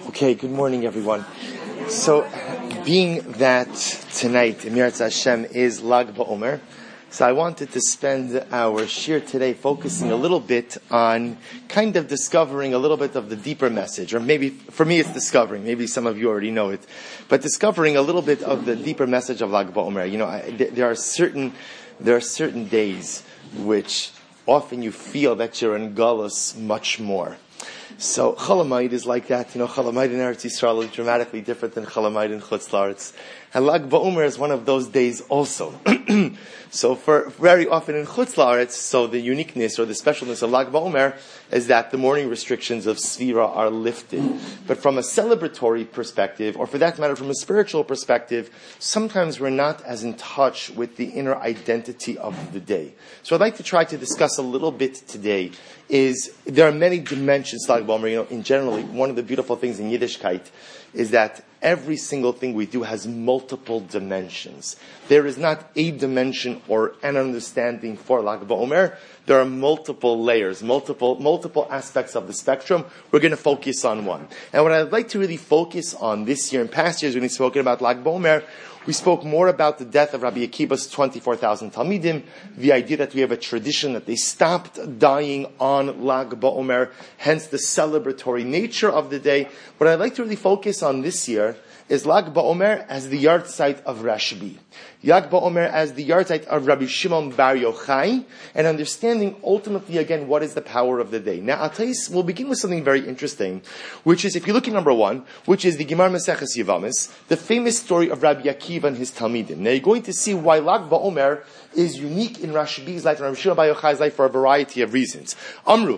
Okay, good morning, everyone. So, being that tonight, Emirat Hashem, is Lag BaOmer, so I wanted to spend our shir today focusing a little bit on kind of discovering a little bit of the deeper message, or maybe, for me it's discovering, maybe some of you already know it, but discovering a little bit of the deeper message of Lag BaOmer. You know, there are certain days which often you feel that you're in Galus much more. So Chol Hamoed is like that. You know, Chol Hamoed in Eretz Yisrael is dramatically different than Chol Hamoed in Chutz La'aretz. And Lag BaOmer is one of those days also. So for very often in Chutz La'aretz, so the uniqueness or the specialness of Lag BaOmer is that the morning restrictions of Sfira are lifted. But from a celebratory perspective, or for that matter from a spiritual perspective, sometimes we're not as in touch with the inner identity of the day. So I'd like to try to discuss a little bit today is there are many dimensions to Lag BaOmer. You know, in general, one of the beautiful things in Yiddishkeit is that every single thing we do has multiple dimensions. There is not a dimension or an understanding for Lag BaOmer. There are multiple layers, multiple aspects of the spectrum. We're going to focus on one. And what I'd like to really focus on this year and past years when we've spoken about Lag BaOmer, we spoke more about the death of Rabbi Akiva's 24,000 Talmidim, the idea that we have a tradition that they stopped dying on Lag BaOmer, hence the celebratory nature of the day. What I'd like to really focus on this year is Lag BaOmer as the yahrzeit of Rashbi. Lag BaOmer as the yahrzeit of Rabbi Shimon Bar Yochai, and understanding ultimately again what is the power of the day. Now I'll tell you, we'll begin with something very interesting, which is, if you look at number one, which is the Gemara Maseches Yevamis, the famous story of Rabbi Akiva and his Talmidim. Now you're going to see why Lag BaOmer is unique in Rashbi's life and Rabbi Shimon Bar Yochai's life for a variety of reasons. Amru.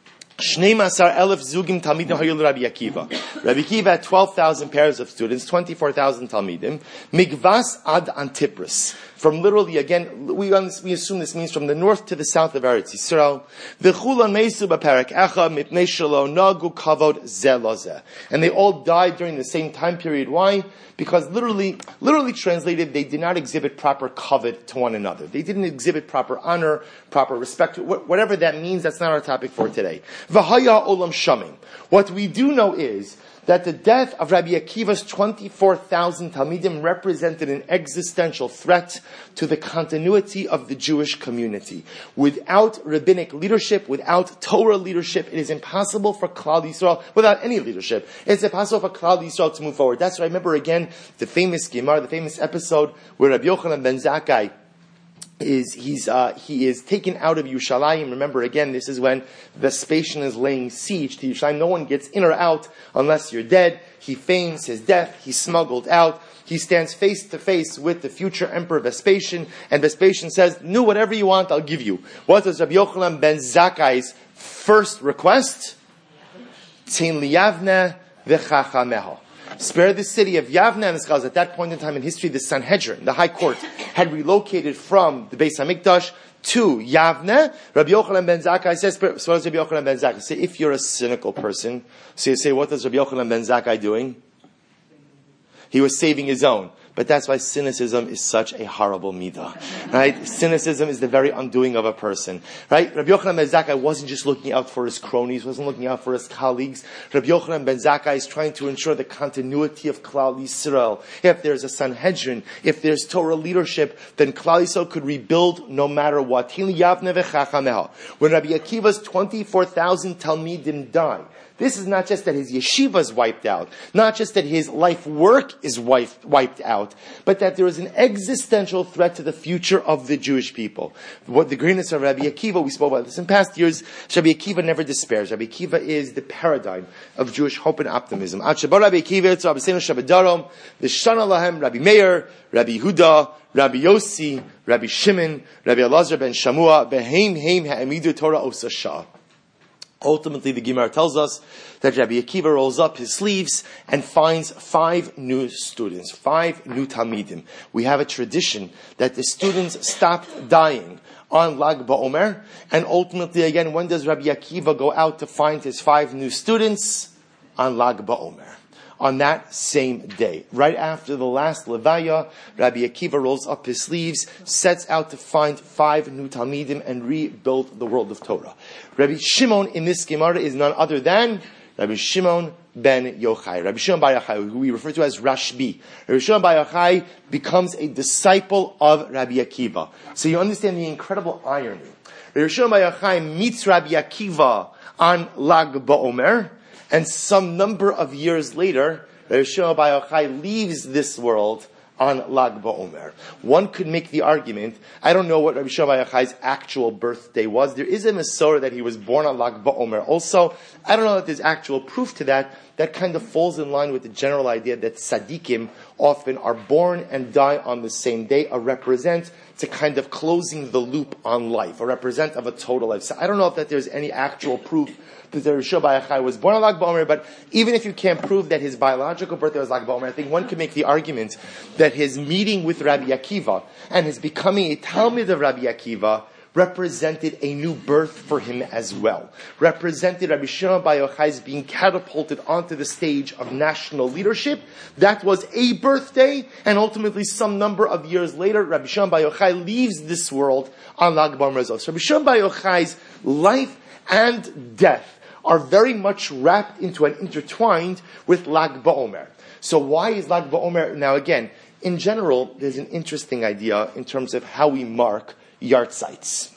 12,000 zugim talmidim hayul Rabbi Akiva. Rabbi Akiva had 12,000 pairs of students, 24,000 talmidim. Migvas ad Antipris. From literally, again, we assume this means from the north to the south of Eretz Yisrael. V'chulan meisu b'perek echa mipnei shelo nagu kavod ze lo ze. And they all died during the same time period. Why? Because literally translated, they did not exhibit proper kavod to one another. They didn't exhibit proper honor, proper respect. Whatever that means, that's not our topic for today. V'haya olam shamim. What we do know is that the death of Rabbi Akiva's 24,000 Talmidim represented an existential threat to the continuity of the Jewish community. Without rabbinic leadership, without Torah leadership, it is impossible for Klal Yisrael, without any leadership, it's impossible for Klal Yisrael to move forward. That's why I remember again the famous Gemara, the famous episode where Rabbi Yochanan ben Zakkai he is taken out of Yerushalayim. Remember again, this is when Vespasian is laying siege to Yerushalayim. No one gets in or out unless you're dead. He feigns his death. He's smuggled out. He stands face to face with the future emperor Vespasian, and Vespasian says, "No, whatever you want, I'll give you." What was Rabbi Yochanan ben Zakkai's first request? Tain liyavne v'chachameho. Spare the city of Yavne, and at that point in time in history, the Sanhedrin, the High Court, had relocated from the Beis Hamikdash to Yavne. Rabbi Yochanan ben Zakkai says, so what does Rabbi Yochanan ben Zakkai say? If you're a cynical person, so you say, what was Rabbi Yochanan ben Zakkai doing? He was saving his own. But that's why cynicism is such a horrible midah, right? Cynicism is the very undoing of a person, right? Rabbi Yochanan ben Zakkai wasn't just looking out for his cronies, wasn't looking out for his colleagues. Rabbi Yochanan ben Zakkai is trying to ensure the continuity of Klal Yisrael. If there's a Sanhedrin, if there's Torah leadership, then Klal Yisrael could rebuild no matter what. When Rabbi Akiva's 24,000 Talmidim died, this is not just that his yeshiva is wiped out, not just that his life work is wiped out, but that there is an existential threat to the future of the Jewish people. What the greatness of Rabbi Akiva, we spoke about this in past years, Rabbi Akiva never despairs. Rabbi Akiva is the paradigm of Jewish hope and optimism. Rabbi Akiva, Rabbi Meir, Rabbi Huda, Rabbi Yossi, Rabbi Shimon, Rabbi Elazar ben Shamua, Behem Heim Ha'amidu Torah Osashah. Ultimately, the Gemara tells us that Rabbi Akiva rolls up his sleeves and finds 5 new students, 5 new Talmidim. We have a tradition that the students stopped dying on Lag BaOmer, and ultimately, again, when does Rabbi Akiva go out to find his 5 new students? On Lag BaOmer. On that same day, right after the last Levaya, Rabbi Akiva rolls up his sleeves, sets out to find 5 new Talmidim and rebuild the world of Torah. Rabbi Shimon in this Gemara is none other than Rabbi Shimon ben Yochai. Rabbi Shimon bar Yochai, who we refer to as Rashbi. Rabbi Shimon bar Yochai becomes a disciple of Rabbi Akiva. So you understand the incredible irony. Rabbi Shimon bar Yochai meets Rabbi Akiva on Lag BaOmer, and some number of years later, Rabbi Shimon bar Yochai leaves this world on Lag BaOmer. One could make the argument, I don't know what Rabbi Shimon bar Yochai's actual birthday was. There is a Masorah that he was born on Lag BaOmer. Also, I don't know that there's actual proof to that. That kind of falls in line with the general idea that tzaddikim often are born and die on the same day, a represent to kind of closing the loop on life, a represent of a total life. So I don't know if that there's any actual proof that Rabbi Shimon bar Yochai was born on Lag BaOmer, but even if you can't prove that his biological birthday was Lag BaOmer, I think one could make the argument that his meeting with Rabbi Akiva and his becoming a Talmid of Rabbi Akiva represented a new birth for him as well. Represented Rabbi Shimon bar Yochai's being catapulted onto the stage of national leadership. That was a birthday, and ultimately some number of years later, Rabbi Shimon bar Yochai leaves this world on Lag BaOmer. So Rabbi Shimon bar Yochai's life and death are very much wrapped into and intertwined with Lag BaOmer. So why is Lag BaOmer? Now again, in general, there's an interesting idea in terms of how we mark yahrzeits.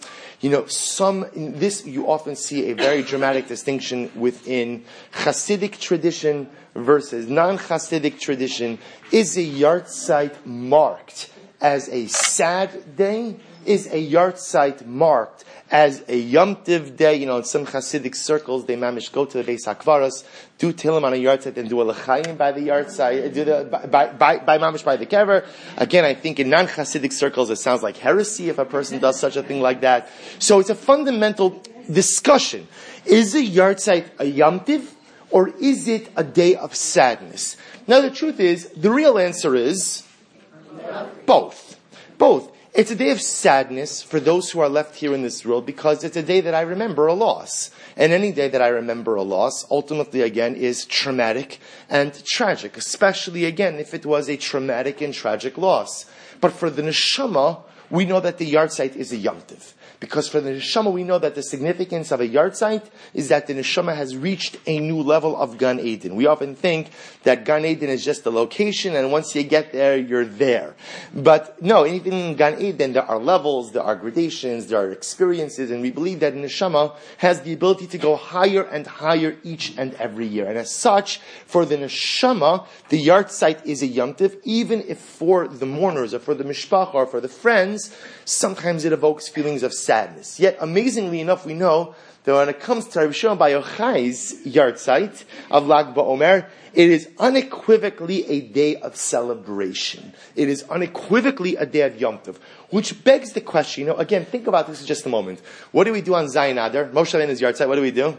In this you often see a very dramatic distinction within Hasidic tradition versus non-Hasidic tradition. Is a yahrzeit marked as a sad day? Is a yahrzeit marked as a Yom Tiv day? In some Hasidic circles, they mamish go to the Beis HaKvaros, do Tillim on a yahrzeit, and do a L'chaim by the yahrzeit, by mamish by the kever. Again, I think in non-Hasidic circles, it sounds like heresy if a person does such a thing like that. So it's a fundamental discussion. Is a yahrzeit a Yom Tiv, or is it a day of sadness? Now the truth is, the real answer is both. Both. It's a day of sadness for those who are left here in this world because it's a day that I remember a loss. And any day that I remember a loss, ultimately again, is traumatic and tragic, especially again if it was a traumatic and tragic loss. But for the neshama, we know that the yahrzeit is a Yom Tiv. Because for the neshama, we know that the significance of a yahrzeit is that the neshama has reached a new level of Gan Eden. We often think that Gan Eden is just the location, and once you get there, you're there. But no, even in Gan Eden, there are levels, there are gradations, there are experiences, and we believe that neshama has the ability to go higher and higher each and every year. And as such, for the neshama, the yahrzeit is a Yom Tiv, even if for the mourners, or for the mishpacha, or for the friends, sometimes it evokes feelings of sadness. Yet, amazingly enough, we know that when it comes to Rabbi Shimon bar Yochai's yahrzeit of Lag BaOmer, it is unequivocally a day of celebration. It is unequivocally a day of Yom Tov, which begs the question, again, think about this for just a moment. What do we do on Zayin Adar? Moshe Rabbeinu's yahrzeit, what do we do?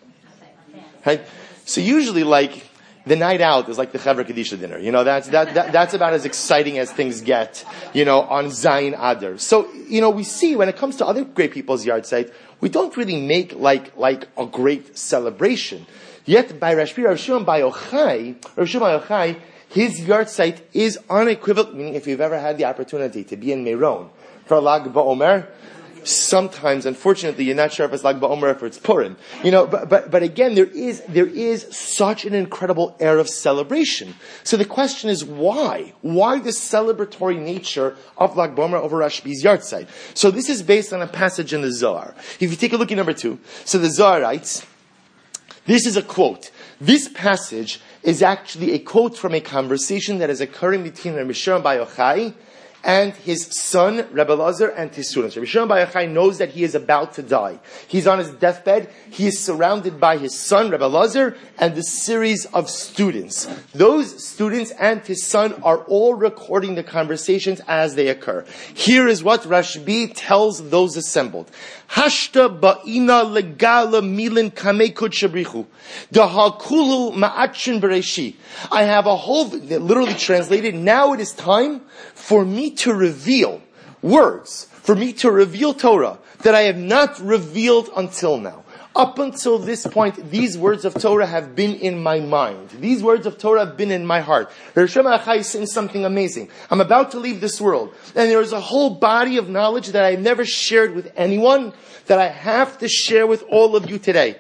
Right? So usually, the night out is like the Chevra Kedisha dinner. That's about as exciting as things get, on Zayin Adar. So, we see when it comes to other great people's yahrzeit, we don't really make like a great celebration. Yet by Rav Shimon bar Yochai, his yahrzeit is unequivocal, meaning if you've ever had the opportunity to be in Meron for Lag BaOmer, sometimes, unfortunately, you're not sure if it's Lag BaOmer or if it's Purim. But again, there is such an incredible air of celebration. So the question is why? Why the celebratory nature of Lag BaOmer over Rashbi's yahrzeit? So this is based on a passage in the Zohar. If you take a look at number 2, so the Zohar writes, this is a quote. This passage is actually a quote from a conversation that is occurring between Rabbi Shimon bar Yochai and his son, Rebbe Elazar, and his students. Rabbi Shimon bar Yochai knows that he is about to die. He's on his deathbed. He is surrounded by his son, Rebbe Elazar, and the series of students. Those students and his son are all recording the conversations as they occur. Here is what Rashbi tells those assembled. Hashta ba'ina legala milin kamei kutshabrichu. Dahakulu ma'achin bereshi. I have a whole, literally translated, now it is time for me to reveal words, for me to reveal Torah that I have not revealed until now. Up until this point, these words of Torah have been in my mind. These words of Torah have been in my heart. Rosh Hashanah is saying something amazing. I'm about to leave this world, and there is a whole body of knowledge that I've never shared with anyone that I have to share with all of you today.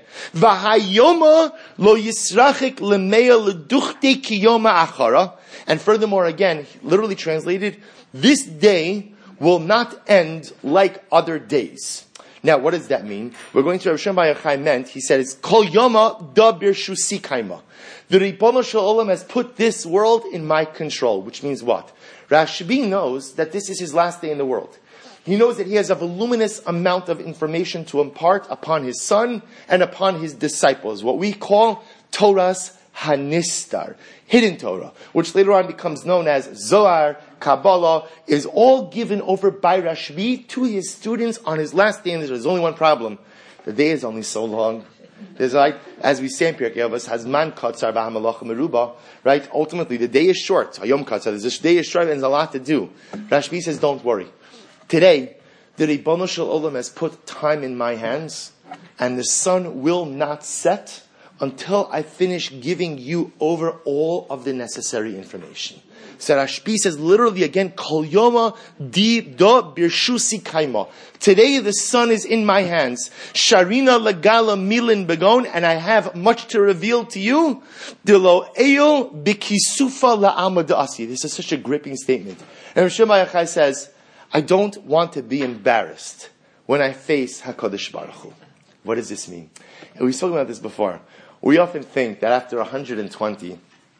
V'hayoma lo yisrachik l'meya l'duchte kiyoma achara. And furthermore, again, literally translated, this day will not end like other days. Now, what does that mean? We're going to Rav Shem Bar Yochai meant, he said, it's Kol Yoma da Birshusi Kaima. The Ribono Shel Olam has put this world in my control, which means what? Rashbi knows that this is his last day in the world. He knows that he has a voluminous amount of information to impart upon his son and upon his disciples, what we call Torah's Hanistar, hidden Torah, which later on becomes known as Zohar, Kabbalah, is all given over by Rashbi to his students on his last day. And there's only one problem. The day is only so long. There's like, as we say in Pirkei Avos, Hazman Katzar v'hamalacha meruba, right? Ultimately, the day is short. Hayom Katzar, this day is short and there's a lot to do. Rashbi says, don't worry. Today, the Ribono Shel Olam has put time in my hands, and the sun will not set until I finish giving you over all of the necessary information. So Rashbi says literally again, Kol Yoma di do birshusi kaima. Today the sun is in my hands. Sharina lagala milin begon, and I have much to reveal to you. Dilo eyo bikisufa la'amadasi. This is such a gripping statement. And Rav Shem Bar Yochai says, I don't want to be embarrassed when I face HaKadosh Baruch Hu. What does this mean? And we've spoken about this before. We often think that after 120,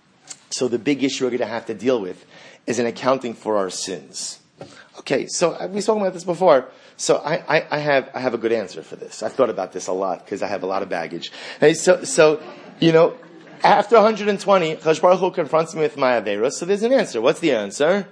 so the big issue we're going to have to deal with is an accounting for our sins. Okay, so we've spoken about this before. So I have a good answer for this. I've thought about this a lot because I have a lot of baggage. Hey, so you know, after 120, Kadosh Baruch Hu confronts me with my averos. So there's an answer. What's the answer?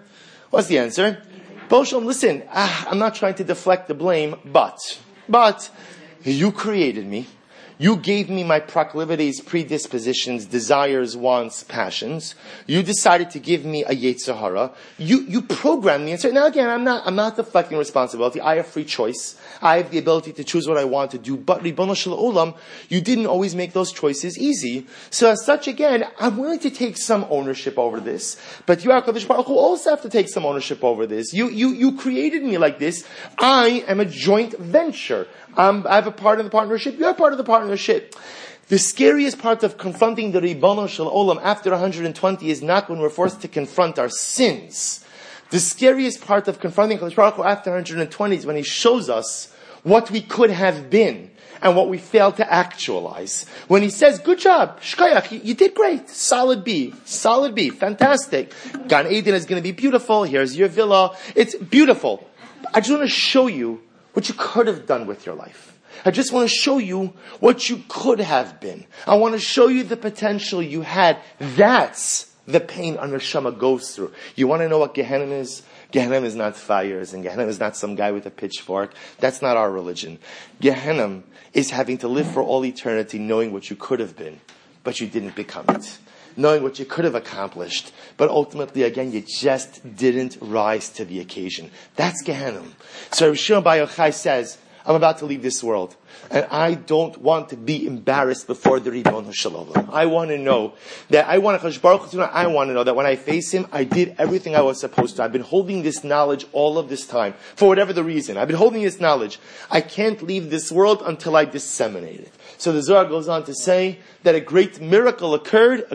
Bosham, listen, I'm not trying to deflect the blame, but you created me. You gave me my proclivities, predispositions, desires, wants, passions. You decided to give me a Yetzer Hara. You programmed me. And so now again, I'm not deflecting responsibility. I have free choice. I have the ability to choose what I want to do. But Ribono Shel Olam, you didn't always make those choices easy. So as such, again, I'm willing to take some ownership over this. But you, HaKadosh Baruch Hu, also have to take some ownership over this. You created me like this. I am a joint venture. I have a part of the partnership. You have part of the partnership. The scariest part of confronting the Ribono Shel Olam after 120 is not when we're forced to confront our sins. The scariest part of confronting Kadosh Baruch Hu after 120 is when He shows us what we could have been and what we failed to actualize. When He says, good job, shkayach, you did great, solid B, fantastic. Gan Eden is going to be beautiful, here's your villa, it's beautiful. I just want to show you what you could have done with your life. I just want to show you what you could have been. I want to show you the potential you had. That's the pain a neshama goes through. You want to know what Gehenna is? Gehenna is not fires, and Gehenna is not some guy with a pitchfork. That's not our religion. Gehenna is having to live for all eternity knowing what you could have been, but you didn't become it. Knowing what you could have accomplished, but ultimately, again, you just didn't rise to the occasion. That's Gehenna. So Rav Shem Bar Yochai says, I'm about to leave this world, and I don't want to be embarrassed before the Ribono Shel Olam. I want to know that I want to know that when I face Him, I did everything I was supposed to. I've been holding this knowledge all of this time, for whatever the reason. I've been holding this knowledge. I can't leave this world until I disseminate it. So the Zohar goes on to say that a great miracle occurred,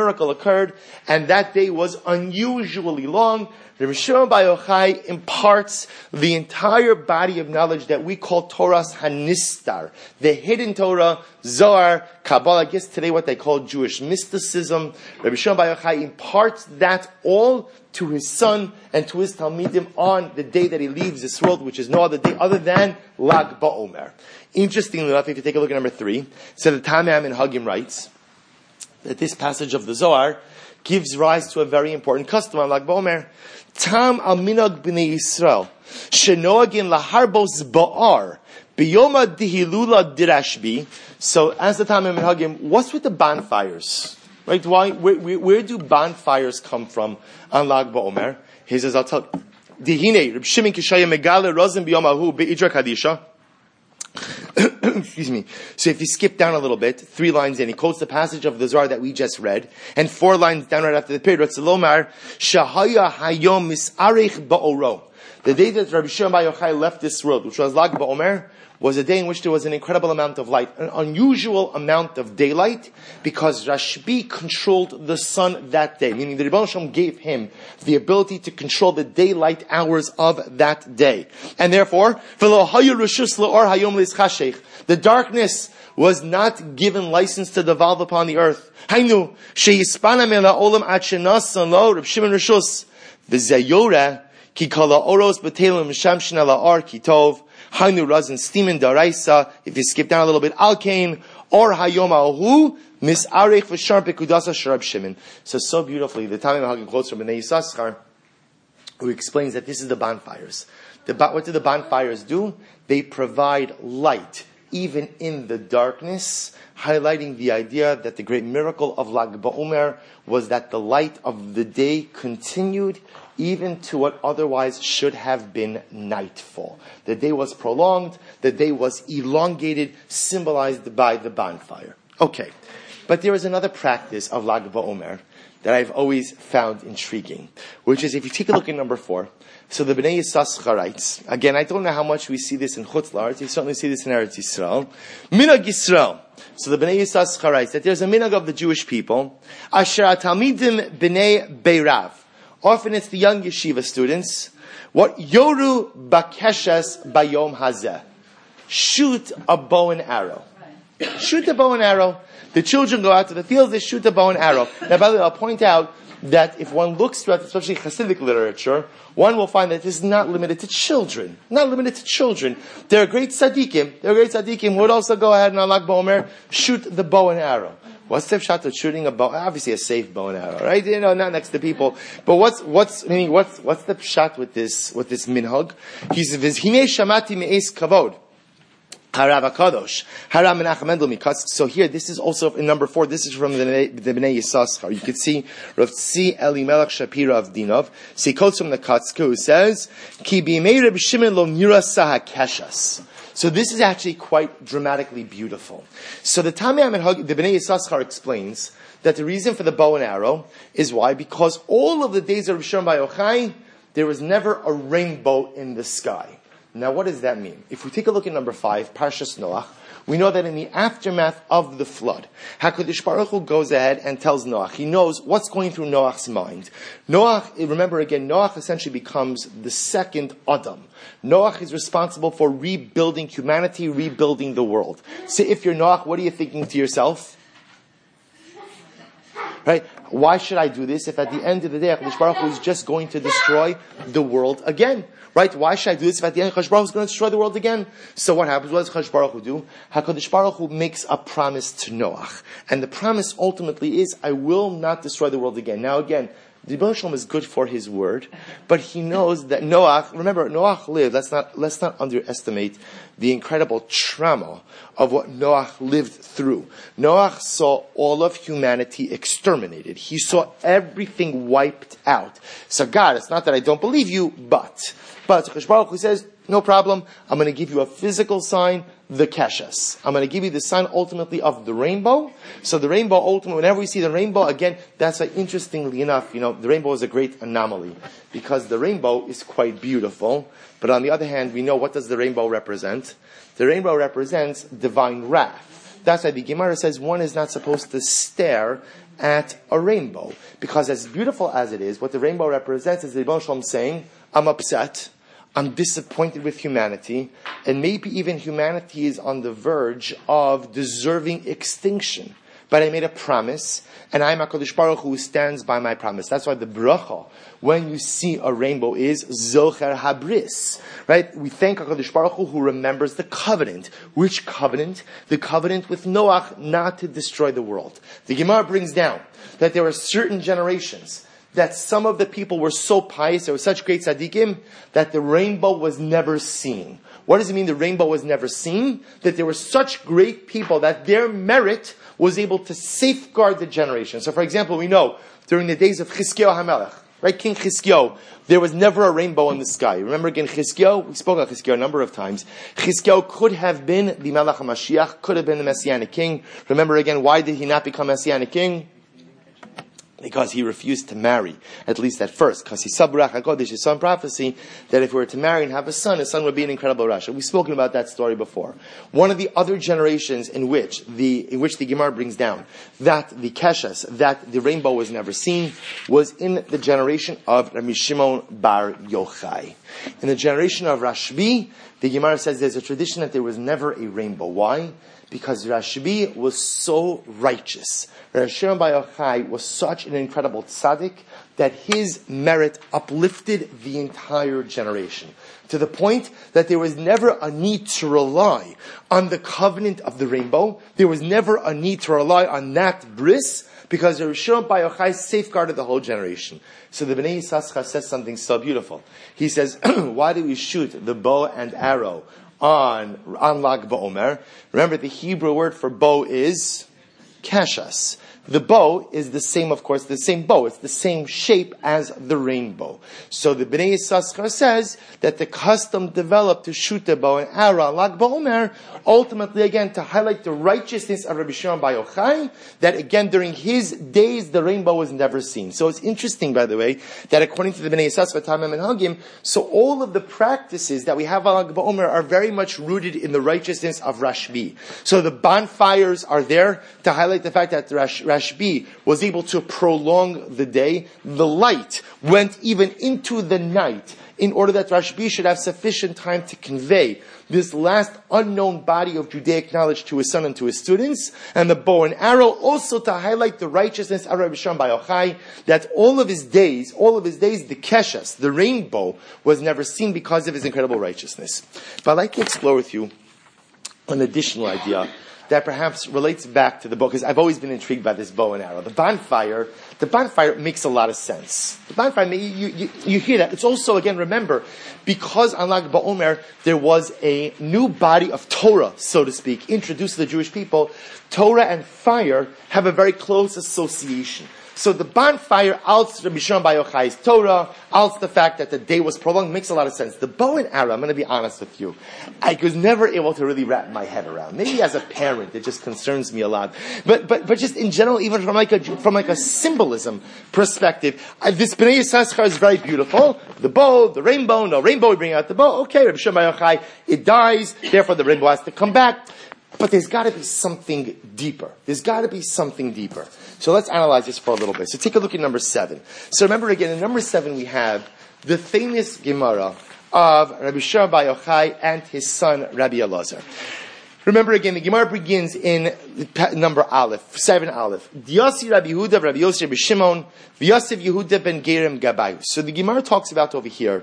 and that day was unusually long. Rav Shem Bar Yochai imparts the entire body of knowledge that we call Torah's Hanistar, the hidden Torah, Zohar, Kabbalah, I guess today what they call Jewish mysticism. Rav Shem Bar Yochai imparts that all to his son and to his Talmidim on the day that he leaves this world, which is no other day other than Lag BaOmer. Interestingly enough, if you take a look at number 3, so the Tamei Minhagim writes that this passage of the Zohar gives rise to a very important custom on Lag BaOmer. Tam al minag b'nei Yisrael shenoagin laharbos ba'ar b'yoma dihilula dirashbi. So, as the Tamei Minhagim, what's with the bonfires? Right? Where do bonfires come from on Lag BaOmer? He says, I'll tell you. Dihine Reb Shimon Kishaya megale rozim b'yom ahu be'idra kadisha. Excuse me. So if you skip down a little bit, 3 lines in, he quotes the passage of the Zohar that we just read, and 4 lines down right after the period, Ratzalomar, Shahaya Hayom Misarich Ba'oro. The day that Rabbi Shimon Bar Yochai left this world, which was Lag BaOmer, was a day in which there was an incredible amount of light, an unusual amount of daylight, because Rashbi controlled the sun that day, meaning the Rebbeinu Shalom gave him the ability to control the daylight hours of that day. And therefore, the darkness was not given license to devolve upon the earth. Hainu, sheyispana mela olam ad shenasan lo, Reb Shimon Rishus, v'zayora, ki kala oros b'telim mishamshin ala ar ki tov, Hainu razin stimin daraisa. If you skip down a little bit, alkain or hayom ahu misarech v'shar pekudasa sharab Shimon. So beautifully, the Tamim Hagim quotes from Bnei Yissaschar, who explains that this is the bonfires. What do the bonfires do? They provide light, even in the darkness, highlighting the idea that the great miracle of Lag BaOmer was that the light of the day continued even to what otherwise should have been nightfall. The day was prolonged, the day was elongated, symbolized by the bonfire. Okay, but there is another practice of Lag BaOmer that I've always found intriguing, which is if you take a look at number 4, so the Bnei Yissaschar writes, again, I don't know how much we see this in Chutz La'aretz, you certainly see this in Eretz Yisrael. Minhag Yisrael. So the Bnei Yissaschar writes that there's a minhag of the Jewish people, Asher Talmidim Bnei Beirav. Often it's the young yeshiva students. What Yoru Bakeshes Bayom Hazeh. Shoot a bow and arrow. Shoot a bow and arrow. The children go out to the fields, they shoot a bow and arrow. Now, by the way, I'll point out that if one looks throughout, especially Hasidic literature, one will find that this is not limited to children. Not limited to children. There are great tzaddikim who would also go ahead and on Lag BaOmer shoot the bow and arrow. What's the shot of shooting a bow? Obviously a safe bow and arrow, right? Not next to people. But what's the shot with this minhag? He says, "V'hinei shamati me'es kavod." Harav HaKadosh. Harav Menachem Mendel Mikatz. So here, this is also in number 4, this is from the Bnei Yissaschar. You can see Rav Tzvi Elimelech Shapira of Dinov. So he quotes from the Katzku, who says, Ki b'imei Reb Shimon lo nirasa hakeshas. So this is actually quite dramatically beautiful. So the Tamei HaMinhag, the Bnei Yissaschar explains that the reason for the bow and arrow is why? Because all of the days of Reb Shimon Bar Yochai, there was never a rainbow in the sky. Now, what does that mean? If we take a look at number 5, Parshas Noach, we know that in the aftermath of the flood, HaKadosh Baruch Hu goes ahead and tells Noach. He knows what's going through Noach's mind. Noach, remember again, Noach essentially becomes the second Adam. Noach is responsible for rebuilding humanity, rebuilding the world. So if you're Noach, what are you thinking to yourself? Right? Why should I do this if at the end of the day, HaKadosh Baruch Hu is just going to destroy the world again? Right? Why should I do this if at the end HaKadosh Baruch Hu is going to destroy the world again? So what happens? What does HaKadosh Baruch Hu do? HaKadosh Baruch Hu makes a promise to Noach. And the promise ultimately is, I will not destroy the world again. Now again, the Rebbeinu Shalom is good for his word, but he knows that Noach, remember, Noach lived, let's not underestimate the incredible trauma of what Noach lived through. Noach saw all of humanity exterminated. He saw everything wiped out. So God, it's not that I don't believe you, but HaKadosh Baruch Hu says, no problem, I'm going to give you a physical sign, the Keshes. I'm going to give you the sign ultimately of the rainbow. So the rainbow ultimately, whenever we see the rainbow, again, that's why interestingly enough, the rainbow is a great anomaly. Because the rainbow is quite beautiful. But on the other hand, we know what does the rainbow represent? The rainbow represents divine wrath. That's why the Gemara says one is not supposed to stare at a rainbow. Because as beautiful as it is, what the rainbow represents is the Rebbeinu Shalom saying, I'm upset, I'm disappointed with humanity, and maybe even humanity is on the verge of deserving extinction. But I made a promise, and I am HaKadosh Baruch Hu who stands by my promise. That's why the bracha, when you see a rainbow, is Zocher Habris. Right? We thank HaKadosh Baruch Hu who remembers the covenant. Which covenant? The covenant with Noach not to destroy the world. The Gemara brings down that there were certain generations that some of the people were so pious, they were such great tzaddikim, that the rainbow was never seen. What does it mean the rainbow was never seen? That there were such great people that their merit was able to safeguard the generation. So for example, we know during the days of Chizkiyahu HaMelech, right? King Chizkiyahu, there was never a rainbow in the sky. Remember again, Chizkiyahu, we spoke about Chizkiyahu a number of times. Chizkiyahu could have been the Melech HaMashiach, could have been the Messianic king. Remember again, why did he not become Messianic king? Because he refused to marry, at least at first. Because he sabrach HaKodesh, his son prophecy, that if we were to marry and have a son, his son would be an incredible Rasha. We've spoken about that story before. One of the other generations in which the Gemara brings down that the Keshes, that the rainbow was never seen, was in the generation of Rabbi Shimon bar Yochai. In the generation of Rashbi, the Gemara says there's a tradition that there was never a rainbow. Why? Because Rashbi was so righteous. Rabbi Shimon bar Yochai was such an incredible tzaddik that his merit uplifted the entire generation. To the point that there was never a need to rely on the covenant of the rainbow. There was never a need to rely on that bris, because Rabbi Shimon bar Yochai safeguarded the whole generation. So the Bnei Yissaschar says something so beautiful. He says, why do we shoot the bow and arrow on Lag BaOmer? Remember, the Hebrew word for bow is kashas. The bow is the same, of course, the same bow. It's the same shape as the rainbow. So the Bnei Yissaschar says that the custom developed to shoot the bow and arrow on Lag BaOmer, ultimately, again, to highlight the righteousness of Rabbi Shimon bar Yochai, that again, during his days, the rainbow was never seen. So it's interesting, by the way, that according to the Bnei Yissaschar, Tamim and Hagim, so all of the practices that we have on Lag BaOmer are very much rooted in the righteousness of Rashbi. So the bonfires are there to highlight the fact that Rashbi was able to prolong the day. The light went even into the night in order that Rashbi should have sufficient time to convey this last unknown body of Judaic knowledge to his son and to his students. And the bow and arrow also to highlight the righteousness of Rabbi Shimon bar Yochai, that all of his days, the Keshes, the rainbow, was never seen because of his incredible righteousness. But I'd like to explore with you an additional idea that perhaps relates back to the bow, because I've always been intrigued by this bow and arrow. The bonfire makes a lot of sense. The bonfire, you hear that. It's also, again, remember, because on Lag BaOmer, there was a new body of Torah, so to speak, introduced to the Jewish people. Torah and fire have a very close association. So the bonfire outs Rabbi Shimon bar Yochai's Torah, outs the fact that the day was prolonged, makes a lot of sense. The bow and arrow, I'm going to be honest with you, I was never able to really wrap my head around. Maybe as a parent, it just concerns me a lot. But just in general, even from like a symbolism perspective, this Bnei Yissaschar is very beautiful. The bow, the rainbow, no rainbow, we bring out the bow. Okay, Rabbi Shimon bar Yochai, it dies, therefore the rainbow has to come back. But there's got to be something deeper. So let's analyze this for a little bit. So take a look at number 7. So remember again, in number 7 we have the famous Gemara of Rabbi Shimon bar Yochai and his son Rabbi Elazar. Remember again, the Gemara begins in number Aleph, 7 Aleph. Diyasi Rabbi Yehuda, Rabbi Yossi, Rabbi Shimon, V'yasiv Yehuda ben Gerem Gabayu. So the Gemara talks about over here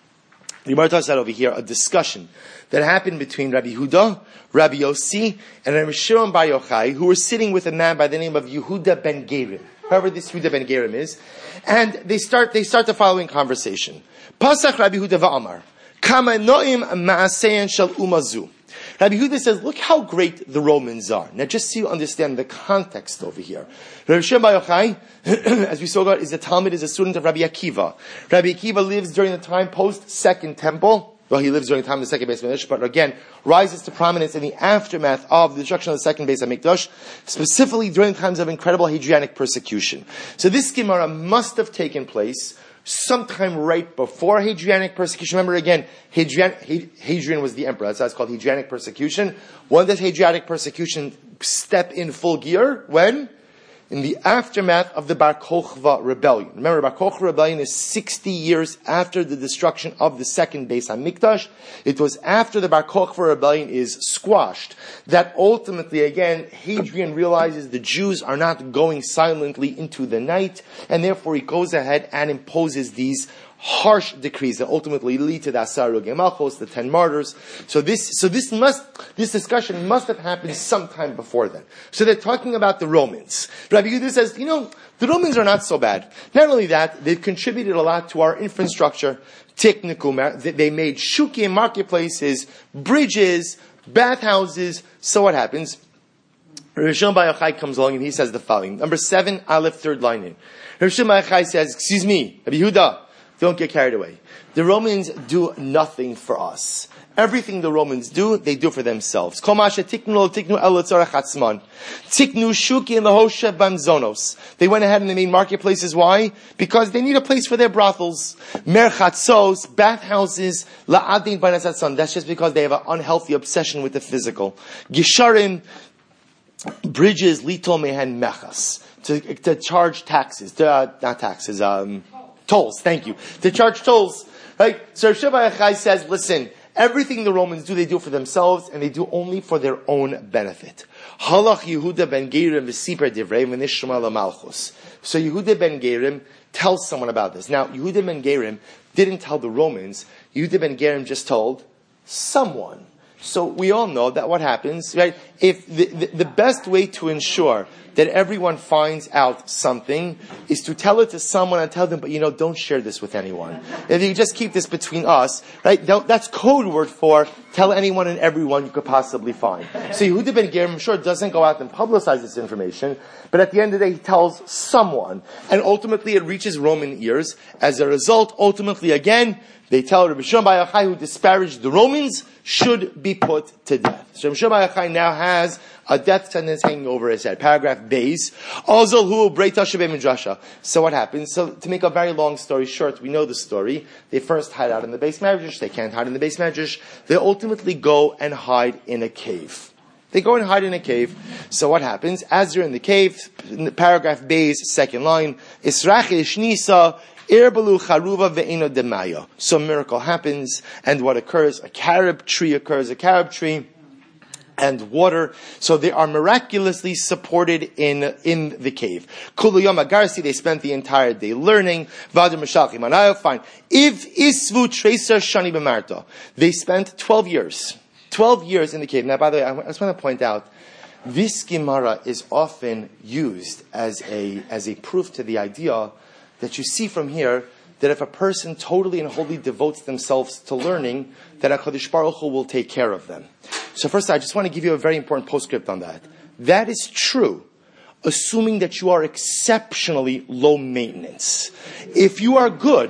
a discussion that happened between Rabbi Yehuda, Rabbi Yossi, and Rabbi Shimon bar Yochai, who were sitting with a man by the name of Yehuda ben Gerem. Whoever this Yehuda ben Gerem is. And they start the following conversation. Pasach Rabbi Yehuda va'amar, Kama no'im ma'asein shel umazu. Rabbi Yehuda says, look how great the Romans are. Now just so you understand the context over here. Rabbi Shimon bar Yochai, as we saw, is a student of Rabbi Akiva. Rabbi Akiva lives during the time post-Second Temple. Well, he lives during the time of the second Beis Hamikdash, but again, rises to prominence in the aftermath of the destruction of the second Beis Hamikdash, specifically during the times of incredible Hadrianic persecution. So this Gemara must have taken place sometime right before Hadrianic persecution. Remember again, Hadrian was the emperor. That's why it's called Hadrianic persecution. When does Hadrianic persecution step in full gear? When? In the aftermath of the Bar Kokhba rebellion. Remember, Bar Kokhba rebellion is 60 years after the destruction of the second Beis Hamikdash. It was after the Bar Kokhba rebellion is squashed that ultimately, again, Hadrian realizes the Jews are not going silently into the night, and therefore he goes ahead and imposes these harsh decrees that ultimately lead to the Asar Malchos, the 10 martyrs. So this discussion must have happened sometime before then. So they're talking about the Romans. Rabbi Yehuda says, the Romans are not so bad. Not only that, they've contributed a lot to our infrastructure. They made shukim, marketplaces, bridges, bathhouses. So what happens? Rishon Bar Yochai comes along and he says the following. Number 7, Aleph, third line in. Rishon Bar Yochai says, excuse me, Rabbi Yehuda, don't get carried away. The Romans do nothing for us. Everything the Romans do, they do for themselves. They went ahead and they made marketplaces. Why? Because they need a place for their brothels. Merchatzos, bathhouses, that's just because they have an unhealthy obsession with the physical. Gisharim, bridges, litol mehen mechas, to charge taxes, not taxes, tolls, thank you. To charge tolls. Right? So Rishon Bar Yochai says, listen, everything the Romans do, they do for themselves, and they do only for their own benefit. Halach Yehuda ben Gerim v'siper divrei v'nishma l'malchus. So Yehuda ben Gerim tells someone about this. Now, Yehuda ben Gerim didn't tell the Romans. Yehuda ben Gerim just told someone. So we all know that what happens, right? If the best way to ensure that everyone finds out something is to tell it to someone and tell them, but don't share this with anyone. If you just keep this between us, right? That's code word for tell anyone and everyone you could possibly find. So Yehuda ben Gerim, I'm sure, doesn't go out and publicize this information, but at the end of the day, he tells someone, and ultimately it reaches Roman ears. As a result, ultimately again, they tell Rabbi Shimon Bar Yochai, who disparaged the Romans, should be put to death. So Rabbi Shimon Bar Yochai now has a death sentence hanging over his head. Paragraph Beis. So what happens? So to make a very long story short, we know the story. They first hide out in the Beis Medrash. They can't hide in the Beis Medrash. They ultimately go and hide in a cave. They go and hide in a cave. So what happens? As they're in the cave, in the paragraph Beis, second line, Israchish Nisa, Irbalu charuva ve'eno demaya. Some miracle happens, and what occurs? A carob tree, and water. So they are miraculously supported in the cave. Kulu yom agarsi, they spent the entire day learning. Vadim mashachim anayo, fine. If isvu treser shani b'marta, they spent 12 years. 12 years in the cave. Now, by the way, I just want to point out, this Gemara is often used as a proof to the idea that you see from here, that if a person totally and wholly devotes themselves to learning, that HaKadosh Baruch Hu will take care of them. So first, I just want to give you a very important postscript on that. That is true, assuming that you are exceptionally low maintenance. If you are good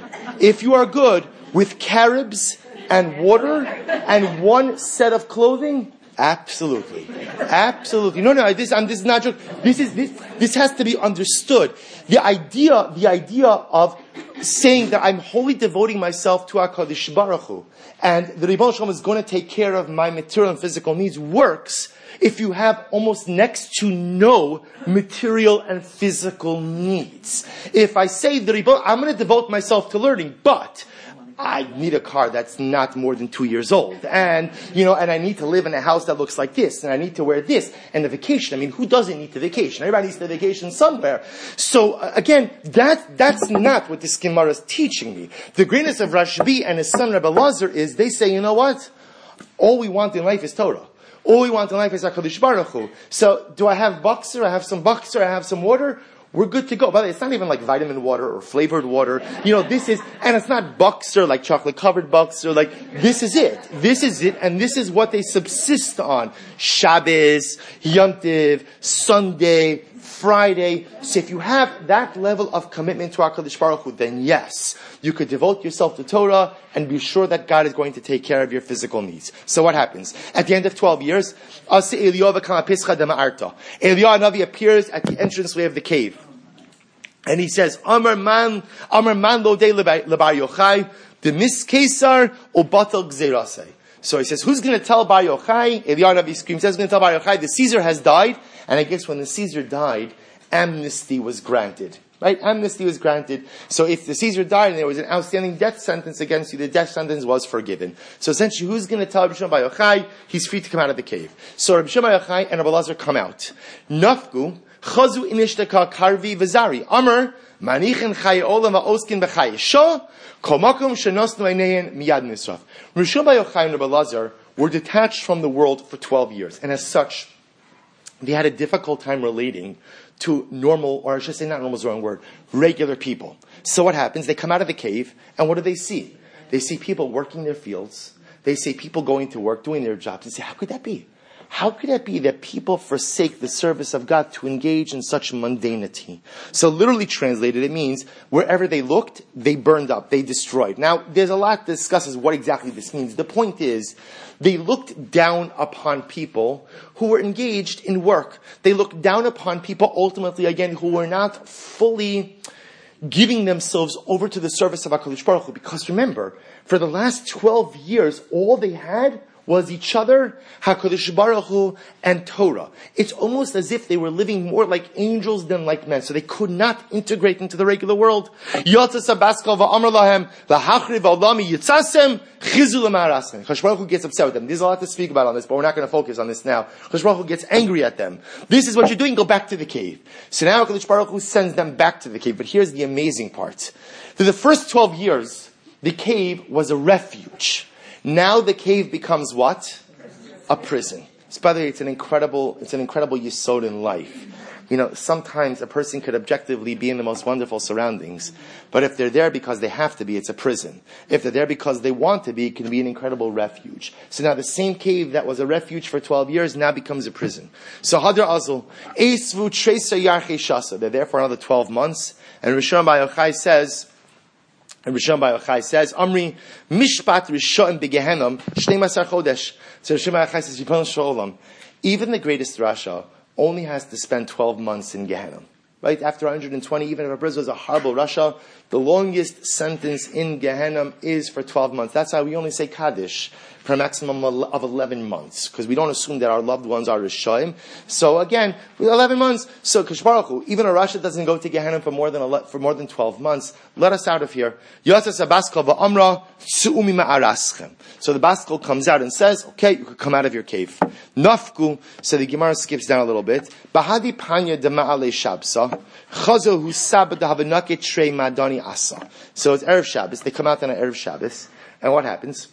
with carobs and water and one set of clothing, absolutely. No, this is not joke. This has to be understood. The idea of saying that I'm wholly devoting myself to HaKadosh Baruch Hu, and the Ribbon Shalom is going to take care of my material and physical needs, works if you have almost next to no material and physical needs. If I say the Ribbon, I'm going to devote myself to learning, but I need a car that's not more than 2 years old. And I need to live in a house that looks like this. And I need to wear this. And the vacation, who doesn't need to vacation? Everybody needs to vacation somewhere. So, again, that's not what this Gemara is teaching me. The greatness of Rashbi and his son Rebbe Lazar is, they say, you know what? All we want in life is Torah. All we want in life is HaKadosh Baruch Hu. So, do I have Boxer? I have some Boxer. I have some water. We're good to go. By the way, it's not even like vitamin water or flavored water. This is, and it's not Boxer, like chocolate covered Boxer, this is it. This is it, and this is what they subsist on. Shabbos, Yom Tov, Sunday, Friday. So if you have that level of commitment to HaKadosh Baruch Hu, then yes, you could devote yourself to Torah and be sure that God is going to take care of your physical needs. So what happens? At the end of 12 years, Eliyahu Navi appears at the entranceway of the cave. And he says, Amar man lo de lebar Yochai, the miskesar ubatal gzerase. So he says, who's going to tell Bar Yochai? Eliyahu Navi screams, who's going to tell Bar Yochai? The Caesar has died. And I guess when the Caesar died, amnesty was granted. Right? Amnesty was granted. So if the Caesar died and there was an outstanding death sentence against you, the death sentence was forgiven. So essentially, who's going to tell Rabbi Shimon Bar Yochai? He's free to come out of the cave. So Rabbi Shimon Bar Yochai and Rabbi Lazar come out. Nafgu, chazu inishtaka karvi v'zari. Amr, manichin chaye olam va'oskin b'chaye shah, komakum shenosnu einein miyad nisraf. Rabbi Shimon Bar Yochai and Rabbi Lazar were detached from the world for 12 years. And as such, they had a difficult time relating to normal, or I should say not normal is the wrong word, regular people. So what happens? They come out of the cave, and what do they see? They see people working their fields. They see people going to work, doing their jobs. They say, how could that be? how could it be that people forsake the service of God to engage in such mundanity? So literally translated, it means wherever they looked, they burned up, they destroyed. Now, there's a lot that discusses what exactly this means. The point is, they looked down upon people who were engaged in work. They looked down upon people, ultimately, again, who were not fully giving themselves over to the service of HaKadosh Baruch Hu. Because remember, for the last 12 years, all they had was each other, HaKadosh Baruch Hu, and Torah. It's almost as if they were living more like angels than like men, so they could not integrate into the regular world. Kadosh Baruch Hu gets upset with them. There's a lot to speak about on this, but we're not going to focus on this now. Kadosh Baruch Hu gets angry at them. This is what you're doing, go back to the cave. So now Kadosh Baruch Hu sends them back to the cave, but here's the amazing part. For the first 12 years, the cave was a refuge. Now the cave becomes what? A prison. So by the way, it's an incredible yesod in life. You know, sometimes a person could objectively be in the most wonderful surroundings, but if they're there because they have to be, it's a prison. If they're there because they want to be, it can be an incredible refuge. So now the same cave that was a refuge for 12 years now becomes a prison. So Hadar Azul, Esvu Tresa Yarche Shasa. They're there for another 12 months. And Rishon Bar Yochai says, Amri, Mishpat Rishoim Begehenom, Shnei Chodesh. So Rishon Bar Yochai says, Yipon Shalom. Even the greatest Rasha only has to spend 12 months in Gehenna. Right? After 120, even if a person was a horrible Rasha, the longest sentence in Gehenna is for 12 months. That's why we only say Kaddish for a maximum of 11 months, because we don't assume that our loved ones are Rishoim. So again, with 11 months, so Kadosh Baruch Hu, even a Rasha doesn't go to Gehenna for more than 12 months. Let us out of here. So the Baskal comes out and says, okay, you can come out of your cave. Nafku, so the Gemara skips down a little bit. Bahadi panya de ma'ale shabsa, chazo hu sabbat havanake trei madani asa. So it's Erev Shabbos. They come out on an Erev Shabbos. And what happens?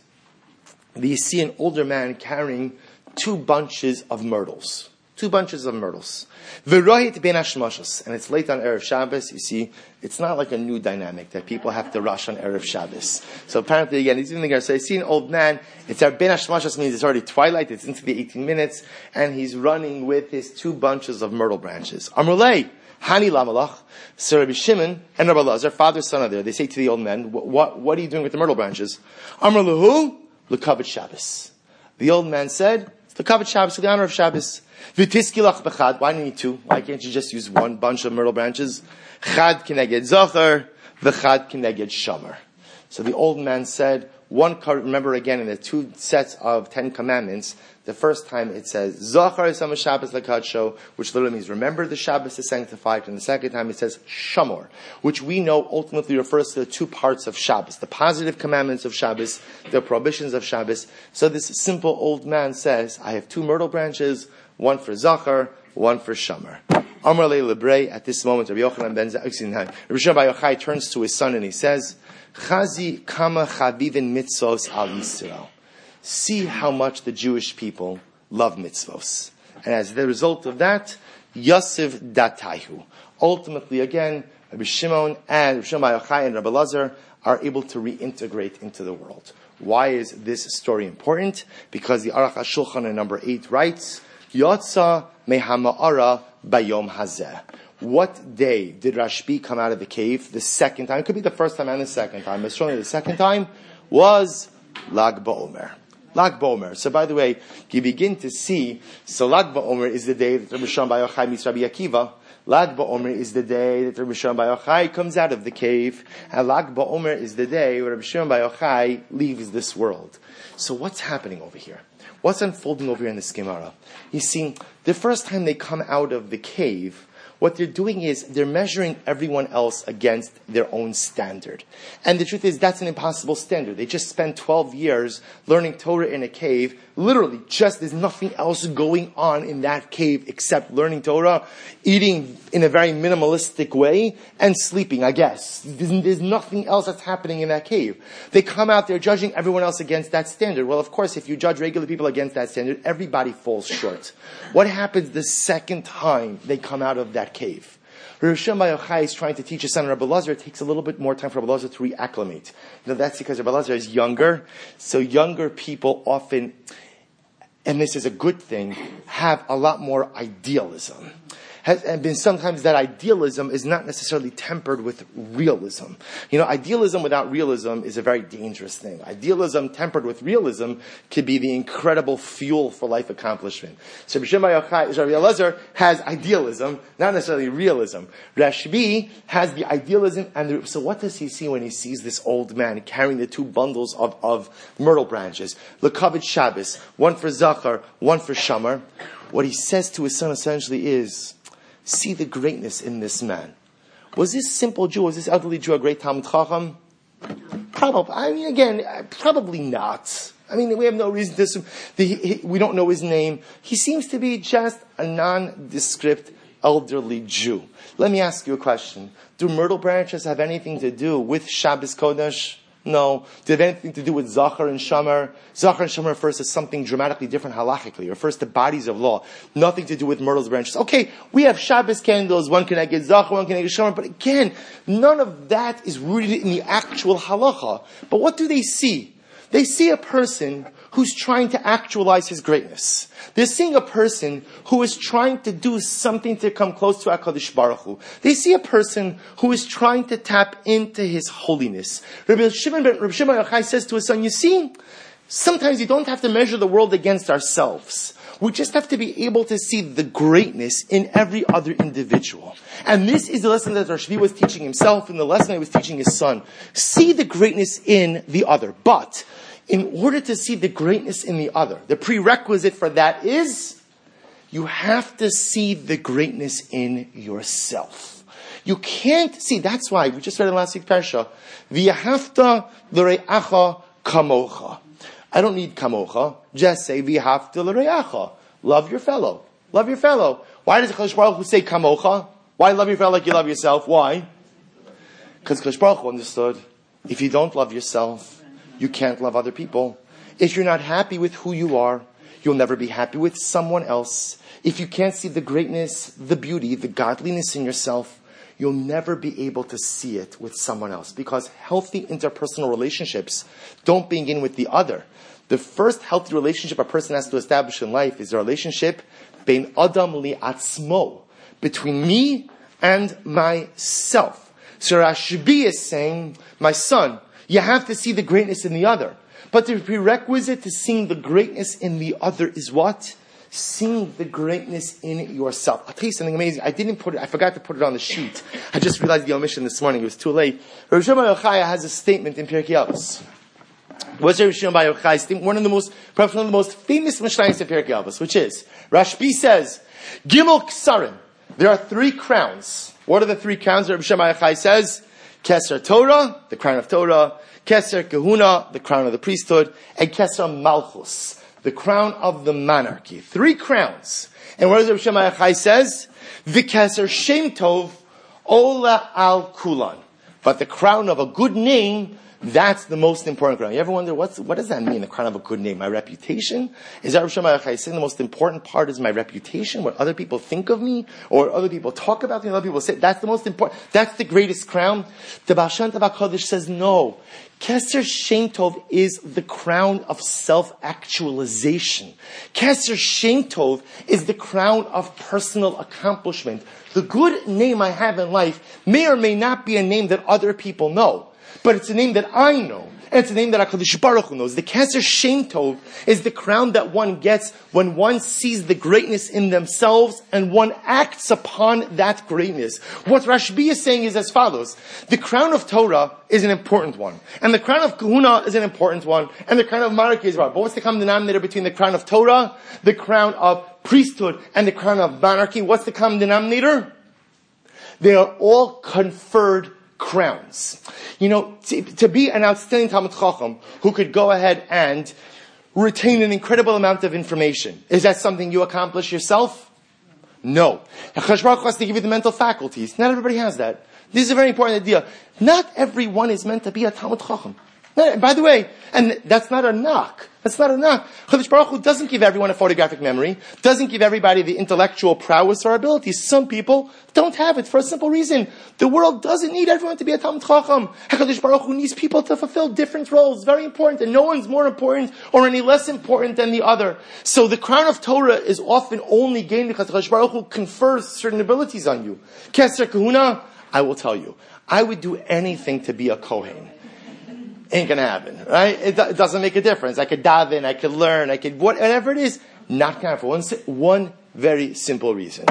You see an older man carrying 2 bunches of myrtles. 2 bunches of myrtles. V'rohit ben hashmashos. And it's late on Erev Shabbos. You see, it's not like a new dynamic that people have to rush on Erev Shabbos. So apparently, again, he's in the Gemara. So I see an old man. It's our ben hashmashos, means it's already twilight. It's into the 18 minutes. And he's running with his 2 bunches of myrtle branches. Amrulei. Hani Lamalach, so Rabbi Shimon and Rabbi Lazar, father, son are there. They say to the old man, what are you doing with the myrtle branches? Amr Lahu, L'Kavod Shabbos. The old man said, it's L'Kavod Shabbos, for the honor of Shabbos. V'tiskilach b'chad, why do you need 2? Why can't you just use 1 bunch of myrtle branches? Chad kineged Zachar, v'chad kineged Shomer. So the old man said, remember again in the 2 sets of 10 commandments, the first time it says, Zachar Yisam Shabbos Lakadsho, which literally means remember the Shabbos is sanctified, and the second time it says Shamor, which we know ultimately refers to the 2 parts of Shabbos, the positive commandments of Shabbos, the prohibitions of Shabbos. So this simple old man says, I have 2 myrtle branches, 1 for Zachar, 1 for Shamor. Amar Le Lebrei, at this moment, Rabbi Yochanan ben Zaksin, Rabbi Shimon Bar Yochai turns to his son and he says, Chazi kama chavivin mitzvos al Yisrael. See how much the Jewish people love mitzvos. And as the result of that, Yosef Dataihu. Ultimately, again, Rabbi Shimon and Rabbi Shimon Bar Yochai and Rabbi Lazar are able to reintegrate into the world. Why is this story important? Because the Aruch HaShulchan in number 8 writes, Yotza mehama'ara bayom hazeh. What day did Rashbi come out of the cave the second time? It could be the first time and the second time, but certainly the second time was Lag BaOmer. Lag BaOmer. So by the way, you begin to see, so Lag BaOmer is the day that Rabbi Shimon Bar Yochai meets Rabbi Akiva. Lag BaOmer is the day that Rabbi Shimon Bar Yochai comes out of the cave. And Lag BaOmer is the day where Rabbi Shimon Bar Yochai leaves this world. So what's happening over here? What's unfolding over here in this Gemara? You see, the first time they come out of the cave, what they're doing is they're measuring everyone else against their own standard. And the truth is that's an impossible standard. They just spent 12 years learning Torah in a cave. Literally, just there's nothing else going on in that cave except learning Torah, eating in a very minimalistic way, and sleeping, I guess. There's nothing else that's happening in that cave. They come out, they're judging everyone else against that standard. Well, of course, if you judge regular people against that standard, everybody falls short. What happens the second time they come out of that cave? Rabbi Shimon Bar Yochai is trying to teach his son Rabbi Lazar. It takes a little bit more time for Rabbi Lazar to reacclimate. That's because Rabbi Lazar is younger. So younger people often, and this is a good thing, have a lot more idealism. And been sometimes that idealism is not necessarily tempered with realism. Idealism without realism is a very dangerous thing. Idealism tempered with realism could be the incredible fuel for life accomplishment. So Rabbi Eliezer has idealism, not necessarily realism. Rashbi has the idealism, so what does he see when he sees this old man carrying the two bundles of myrtle branches? L'kavod Shabbos, one for Zachar, one for Shamar. What he says to his son essentially is, see the greatness in this man. Was this simple Jew, was this elderly Jew a great Talmid Chacham? Probably not. We have no reason to assume. We don't know his name. He seems to be just a nondescript elderly Jew. Let me ask you a question. Do myrtle branches have anything to do with Shabbos Kodesh? No. Did it have anything to do with Zachar and Shamar? Zachar and Shamar refers to something dramatically different halachically. It refers to bodies of law. Nothing to do with myrtle branches. Okay, we have Shabbos candles, one connected Zachar, one connected Shamar, but again, none of that is rooted in the actual halacha. But what do they see? They see a person who's trying to actualize his greatness. They're seeing a person who is trying to do something to come close to HaKadosh Baruch Hu. They see a person who is trying to tap into his holiness. Rabbi Shimon Yochai says to his son, you see, sometimes you don't have to measure the world against ourselves. We just have to be able to see the greatness in every other individual. And this is the lesson that Rashbi was teaching himself and the lesson he was teaching his son. See the greatness in the other. But in order to see the greatness in the other, the prerequisite for that is you have to see the greatness in yourself. You can't see, that's why, we just read in last week's parsha, V'yahavta l're'acha kamocha. I don't need kamocha. Just say v'yahavta l're'acha. Love your fellow. Love your fellow. Why does Kadosh Baruch Hu say kamocha? Why love your fellow like you love yourself? Why? Because Kadosh Baruch Hu understood, if you don't love yourself, you can't love other people. If you're not happy with who you are, you'll never be happy with someone else. If you can't see the greatness, the beauty, the godliness in yourself, you'll never be able to see it with someone else. Because healthy interpersonal relationships don't begin with the other. The first healthy relationship a person has to establish in life is a relationship bein adam li atzmo, between me and myself. So Rashbi is saying, my son, you have to see the greatness in the other. But the prerequisite to seeing the greatness in the other is what? Seeing the greatness in yourself. I'll tell you something amazing. I forgot to put it on the sheet. I just realized the omission this morning. It was too late. Rav Shimon Bar Yochai has a statement in Pirkei Avos. What's Rav Shimon Bar Yochai's statement? Perhaps one of the most famous Mishnayos in Pirkei Avos, which is, Rashbi says, Gimel Ksarim. There are 3 crowns. What are the 3 crowns that Rav Shimon Bar Yochai says? Keser Torah, the crown of Torah, Keser Kehuna, the crown of the priesthood, and Keser Malchus, the crown of the monarchy. 3 crowns. And what does Rav Shimon Bar Yochai says? V'Keser Shem Tov, Ola Al Kulan. But the crown of a good name, that's the most important crown. You ever wonder, what does that mean, the crown of a good name? My reputation? Is that Rav Shimon Bar Yochai saying the most important part is my reputation? What other people think of me? Or what other people talk about me? Other people say, that's the most important, that's the greatest crown? The Baal Shem Tov HaKadosh says, no. Keser Shem Tov is the crown of self-actualization. Keser Shem Tov is the crown of personal accomplishment. The good name I have in life may or may not be a name that other people know. But it's a name that I know. And it's a name that HaKadosh Baruch Hu knows. The Keser Shem Tov is the crown that one gets when one sees the greatness in themselves and one acts upon that greatness. What Rashbi is saying is as follows. The crown of Torah is an important one. And the crown of Kahuna is an important one. And the crown of monarchy is one. But what's the common denominator between the crown of Torah, the crown of priesthood, and the crown of monarchy? What's the common denominator? They are all conferred crowns. To be an outstanding Talmid Chacham who could go ahead and retain an incredible amount of information, is that something you accomplish yourself? No. HaKadosh Baruch Hu has to give you the mental faculties. Not everybody has that. This is a very important idea. Not everyone is meant to be a Talmid Chacham. By the way, and that's not a knock. That's not a knock. Chodesh Baruch Hu doesn't give everyone a photographic memory, doesn't give everybody the intellectual prowess or abilities. Some people don't have it for a simple reason. The world doesn't need everyone to be a Talmid Chacham. HaKadosh Baruch Hu needs people to fulfill different roles, very important, and no one's more important or any less important than the other. So the crown of Torah is often only gained because HaKadosh Baruch Hu confers certain abilities on you. Keser Kahuna, I will tell you, I would do anything to be a Kohen. Ain't gonna happen, right? It doesn't make a difference. I could daven, I could learn, I could, whatever it is, not gonna happen. One very simple reason.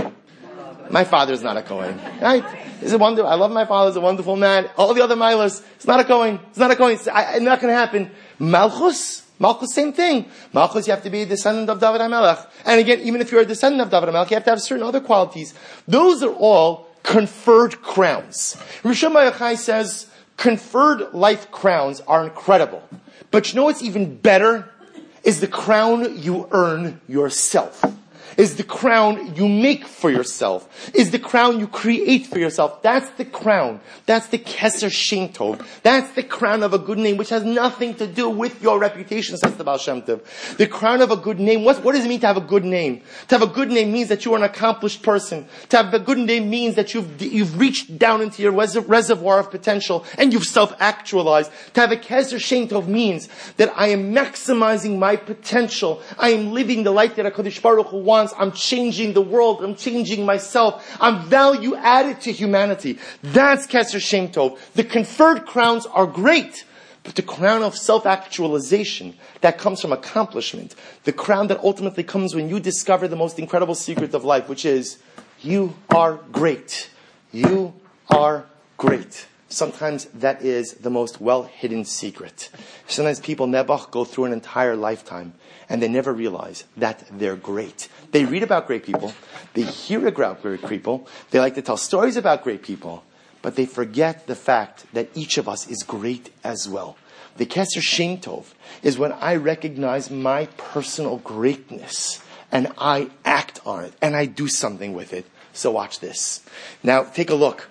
My father's not a Kohen, right? He's a wonder. I love my father, he's a wonderful man. All the other milas, it's not a Kohen. It's not a Kohen. It's not gonna happen. Malchus, same thing. Malchus, you have to be a descendant of David HaMelech. And again, even if you're a descendant of David HaMelech, you have to have certain other qualities. Those are all conferred crowns. Rishon Bar Yochai says, conferred life crowns are incredible. But you know what's even better? Is the crown you earn yourself. Is the crown you make for yourself. Is the crown you create for yourself. That's the crown. That's the Keser Shem Tov. That's the crown of a good name, which has nothing to do with your reputation, says the Baal Shem Tov. The crown of a good name, what does it mean to have a good name? To have a good name means that you are an accomplished person. To have a good name means that you've reached down into your reservoir of potential and you've self-actualized. To have a Keser Shem Tov means that I am maximizing my potential. I am living the life that HaKadosh Baruch Hu wants. I'm changing the world. I'm changing myself. I'm value added to humanity. That's Keser Shem Tov. The conferred crowns are great, but the crown of self-actualization that comes from accomplishment, the crown that ultimately comes when you discover the most incredible secret of life, which is, you are great. You are great. Sometimes that is the most well-hidden secret. Sometimes people, Nebuch, go through an entire lifetime and they never realize that they're great. They read about great people, they hear about great people, they like to tell stories about great people, but they forget the fact that each of us is great as well. The Keser Shem Tov is when I recognize my personal greatness and I act on it and I do something with it. So watch this. Now take a look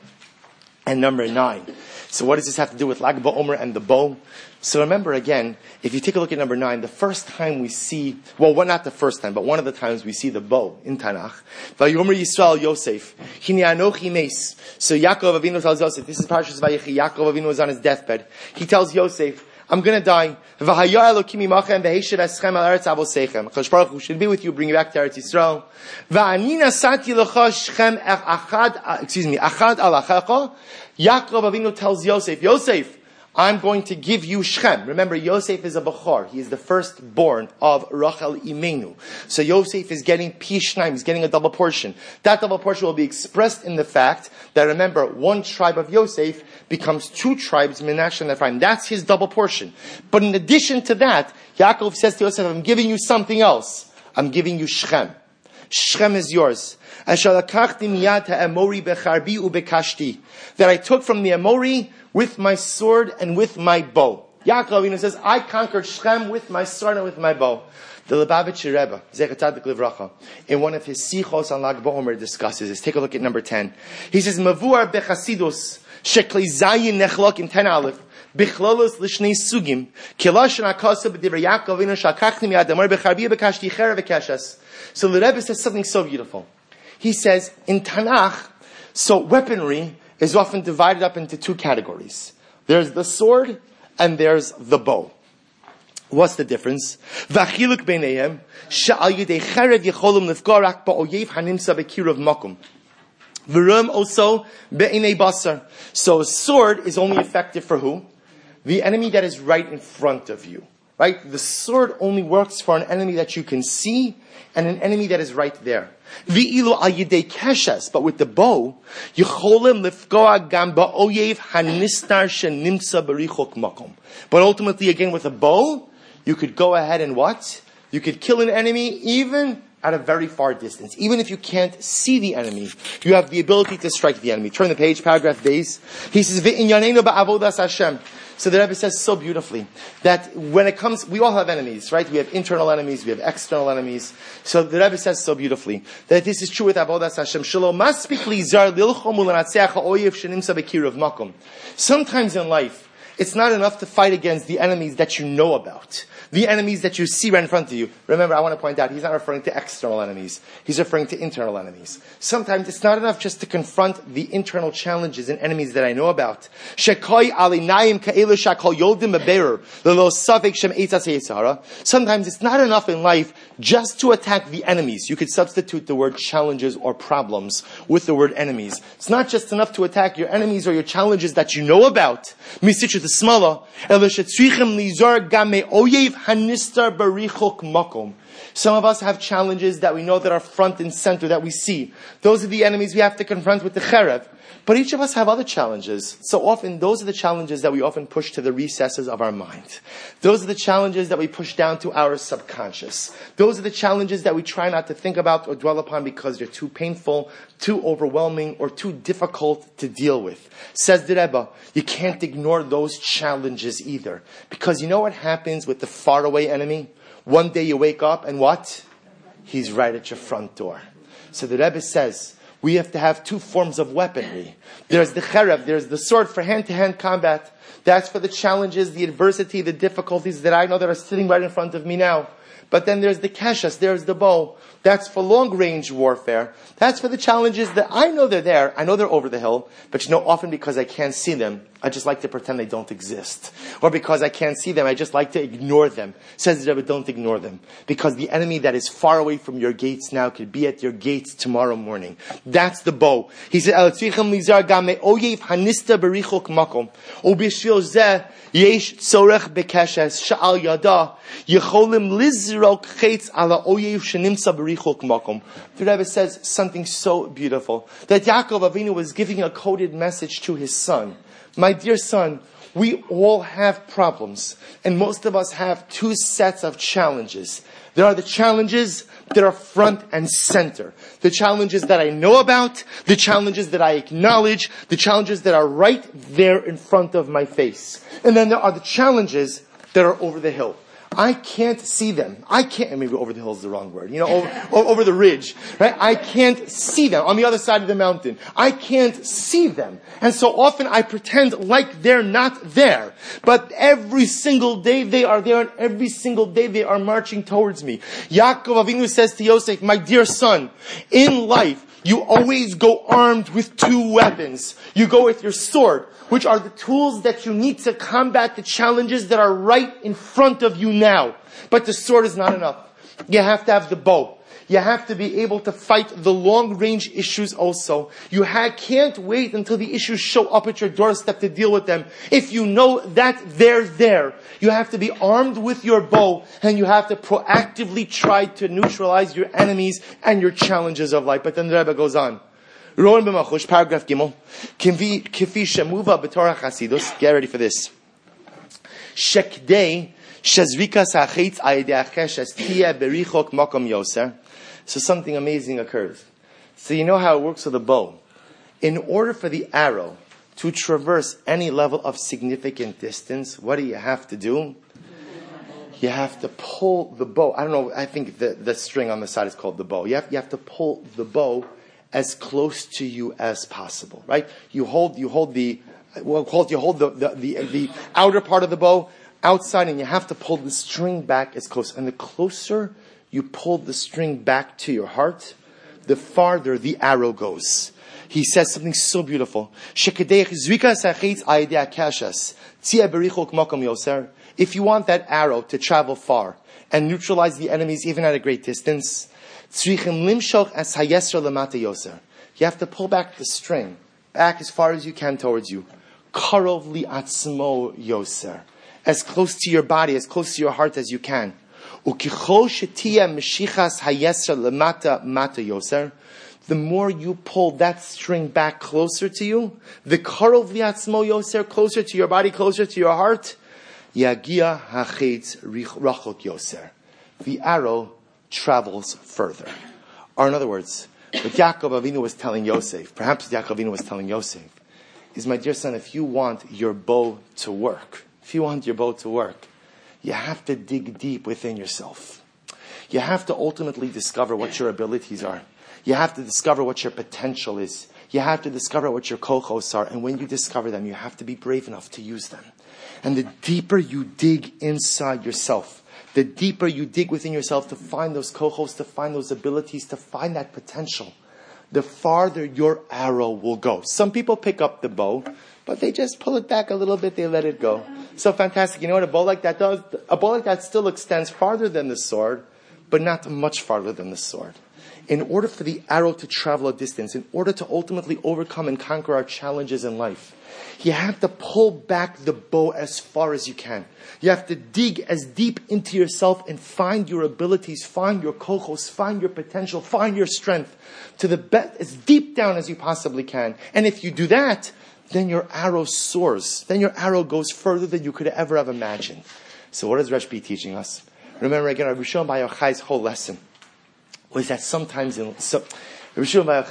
at number 9. So what does this have to do with Lag BaOmer and the bow? So remember again, if you take a look at number 9, the first time we see, not the first time, but one of the times we see the bow in Tanakh. Vayomer Yisrael Yosef, Hine Anochi Meis. So Yaakov Avinu tells Yosef, this is Parshas Vayechi, Yaakov Avinu is on his deathbed. He tells Yosef, I'm going to die. V'haya Elokim imachem v'heished eschem al eretz avosechem. HaKadosh Baruch Hu should be with you, bring you back to Eretz Yisrael. V'ani nasati lecha shechem achad al achecha. Yaakov Avinu tells Yosef, I'm going to give you Shechem. Remember, Yosef is a Bechor. He is the firstborn of Rachel Imenu. So Yosef is getting Pishnaim. He's getting a double portion. That double portion will be expressed in the fact that, remember, one tribe of Yosef becomes 2 tribes, Menashe and Ephraim. That's his double portion. But in addition to that, Yaakov says to Yosef, I'm giving you something else. I'm giving you Shechem. Shechem is yours. That I took from the Amori with my sword and with my bow. Yaakov Avinu says, I conquered Shechem with my sword and with my bow. The Lubavitcher Rebbe, Zecher Tzadik Livracha, in one of his Sichos on Lag BaOmer discusses this. Take a look at number 10. He says, Mavuar bechasidus shekli zayin nechlok in 10 aleph. Bichlolos lishnei sugim. Kilashon akasa b'divrei Yaakov Avinu shakachni miyad amor becharbi bekashti cher v'keshes. So the Rebbe says something so beautiful. He says, in Tanakh, so weaponry is often divided up into 2 categories. There's the sword and there's the bow. What's the difference? V'achiluk b'neihem she'al yidei cherev yecholum lifgar rak ba'oyev hanimsa b'kirav makom. V'rum also be'inei basar. So a sword is only effective for who? The enemy that is right in front of you. Right? The sword only works for an enemy that you can see and an enemy that is right there. V'ilu al yidei keshes, but with the bow, yicholim lifgoa gam ba'oyev hanistar shenimsa b'richok makom. But ultimately, again, with a bow, you could go ahead and what? You could kill an enemy even at a very far distance. Even if you can't see the enemy, you have the ability to strike the enemy. Turn the page, paragraph base. He says, V'inyanenu ba'avodas Hashem. So the Rebbe says so beautifully that when it comes, we all have enemies, right? We have internal enemies, we have external enemies. So the Rebbe says so beautifully that this is true with Avodas Hashem. Sometimes in life, It's not enough to fight against the enemies that you know about, the enemies that you see right in front of you. Remember, I want to point out, he's not referring to external enemies. He's referring to internal enemies. Sometimes it's not enough just to confront the internal challenges and enemies that I know about. Sometimes it's not enough in life just to attack the enemies. You could substitute the word challenges or problems with the word enemies. It's not just enough to attack your enemies or your challenges that you know about. Some of us have challenges that we know that are front and center, that we see. Those are the enemies we have to confront with the cherev. But each of us have other challenges. So often, those are the challenges that we often push to the recesses of our mind. Those are the challenges that we push down to our subconscious. Those are the challenges that we try not to think about or dwell upon because they're too painful, too overwhelming, or too difficult to deal with. Says the Rebbe, you can't ignore those challenges either. Because you know what happens with the faraway enemy? One day you wake up and what? He's right at your front door. So the Rebbe says, we have to have two forms of weaponry. There's the cherev, there's the sword for hand-to-hand combat. That's for the challenges, the adversity, the difficulties that I know that are sitting right in front of me now. But then there's the keshas, there's the bow. That's for long-range warfare. That's for the challenges that I know they're there. I know they're over the hill. But often because I can't see them, I just like to pretend they don't exist. Or because I can't see them, I just like to ignore them. Says the Rebbe, don't ignore them. Because the enemy that is far away from your gates now could be at your gates tomorrow morning. That's the bow. He said, Yesh tzorech bekeshes sha'al yada yecholim lizrok chetz ala oyev shenimsa berichok makom. The Rebbe says something so beautiful, that Yaakov Avinu was giving a coded message to his son. My dear son, we all have problems, and most of us have two sets of challenges. There are the challenges that are front and center. The challenges that I know about, the challenges that I acknowledge, the challenges that are right there in front of my face. And then there are the challenges that are over the hill. I can't see them. Maybe over the hill is the wrong word. Over the ridge, right? I can't see them on the other side of the mountain. I can't see them. And so often I pretend like they're not there. But every single day they are there, and every single day they are marching towards me. Yaakov Avinu says to Yosef, my dear son, in life, you always go armed with two weapons. You go with your sword, which are the tools that you need to combat the challenges that are right in front of you now. But the sword is not enough. You have to have the bow. You have to be able to fight the long-range issues also. You can't wait until the issues show up at your doorstep to deal with them. If you know that they're there, you have to be armed with your bow, and you have to proactively try to neutralize your enemies and your challenges of life. But then the Rebbe goes on. Rowan b'machush, paragraph Gimel. Kifi shemuva b'torah chasidus. Get ready for this. Shekdei shezrika sa'achetz ayidei acheshes tia berichok makom yoser. So something amazing occurs. So you know how it works with a bow. In order for the arrow to traverse any level of significant distance, what do you have to do? You have to pull the bow. I don't know, I think the string on the side is called the bow. You have to pull the bow as close to you as possible, right? You hold the outer part of the bow outside, and you have to pull the string back as close. And the closer you pull the string back to your heart, the farther the arrow goes. He says something so beautiful. If you want that arrow to travel far and neutralize the enemies even at a great distance, you have to pull back the string, back as far as you can towards you. Karov li'atzmo yoser. As close to your body, as close to your heart as you can. The more you pull that string back closer to you, the karov li'atzmo yoser, closer to your body, closer to your heart, yagia hachetz rachok yoser. The arrow travels further. Or in other words, what Yaakov Avinu was telling Yosef, perhaps Yaakov Avinu was telling Yosef, is, my dear son, if you want your bow to work, you have to dig deep within yourself. You have to ultimately discover what your abilities are. You have to discover what your potential is. You have to discover what your kochos are, and when you discover them, you have to be brave enough to use them. And the deeper you dig inside yourself, the deeper you dig within yourself to find those kochos, to find those abilities, to find that potential, the farther your arrow will go. Some people pick up the bow, but they just pull it back a little bit, they let it go. So fantastic. You know what a bow like that does? A bow like that still extends farther than the sword, but not much farther than the sword. In order for the arrow to travel a distance, in order to ultimately overcome and conquer our challenges in life, you have to pull back the bow as far as you can. You have to dig as deep into yourself and find your abilities, find your kochos, find your potential, find your strength to the as deep down as you possibly can. And if you do that, then your arrow soars. Then your arrow goes further than you could ever have imagined. So what is Rashbi teaching us? Remember again, Rabbi Shimon Bar Yochai's whole lesson was that sometimes Rabbi Shimon Bar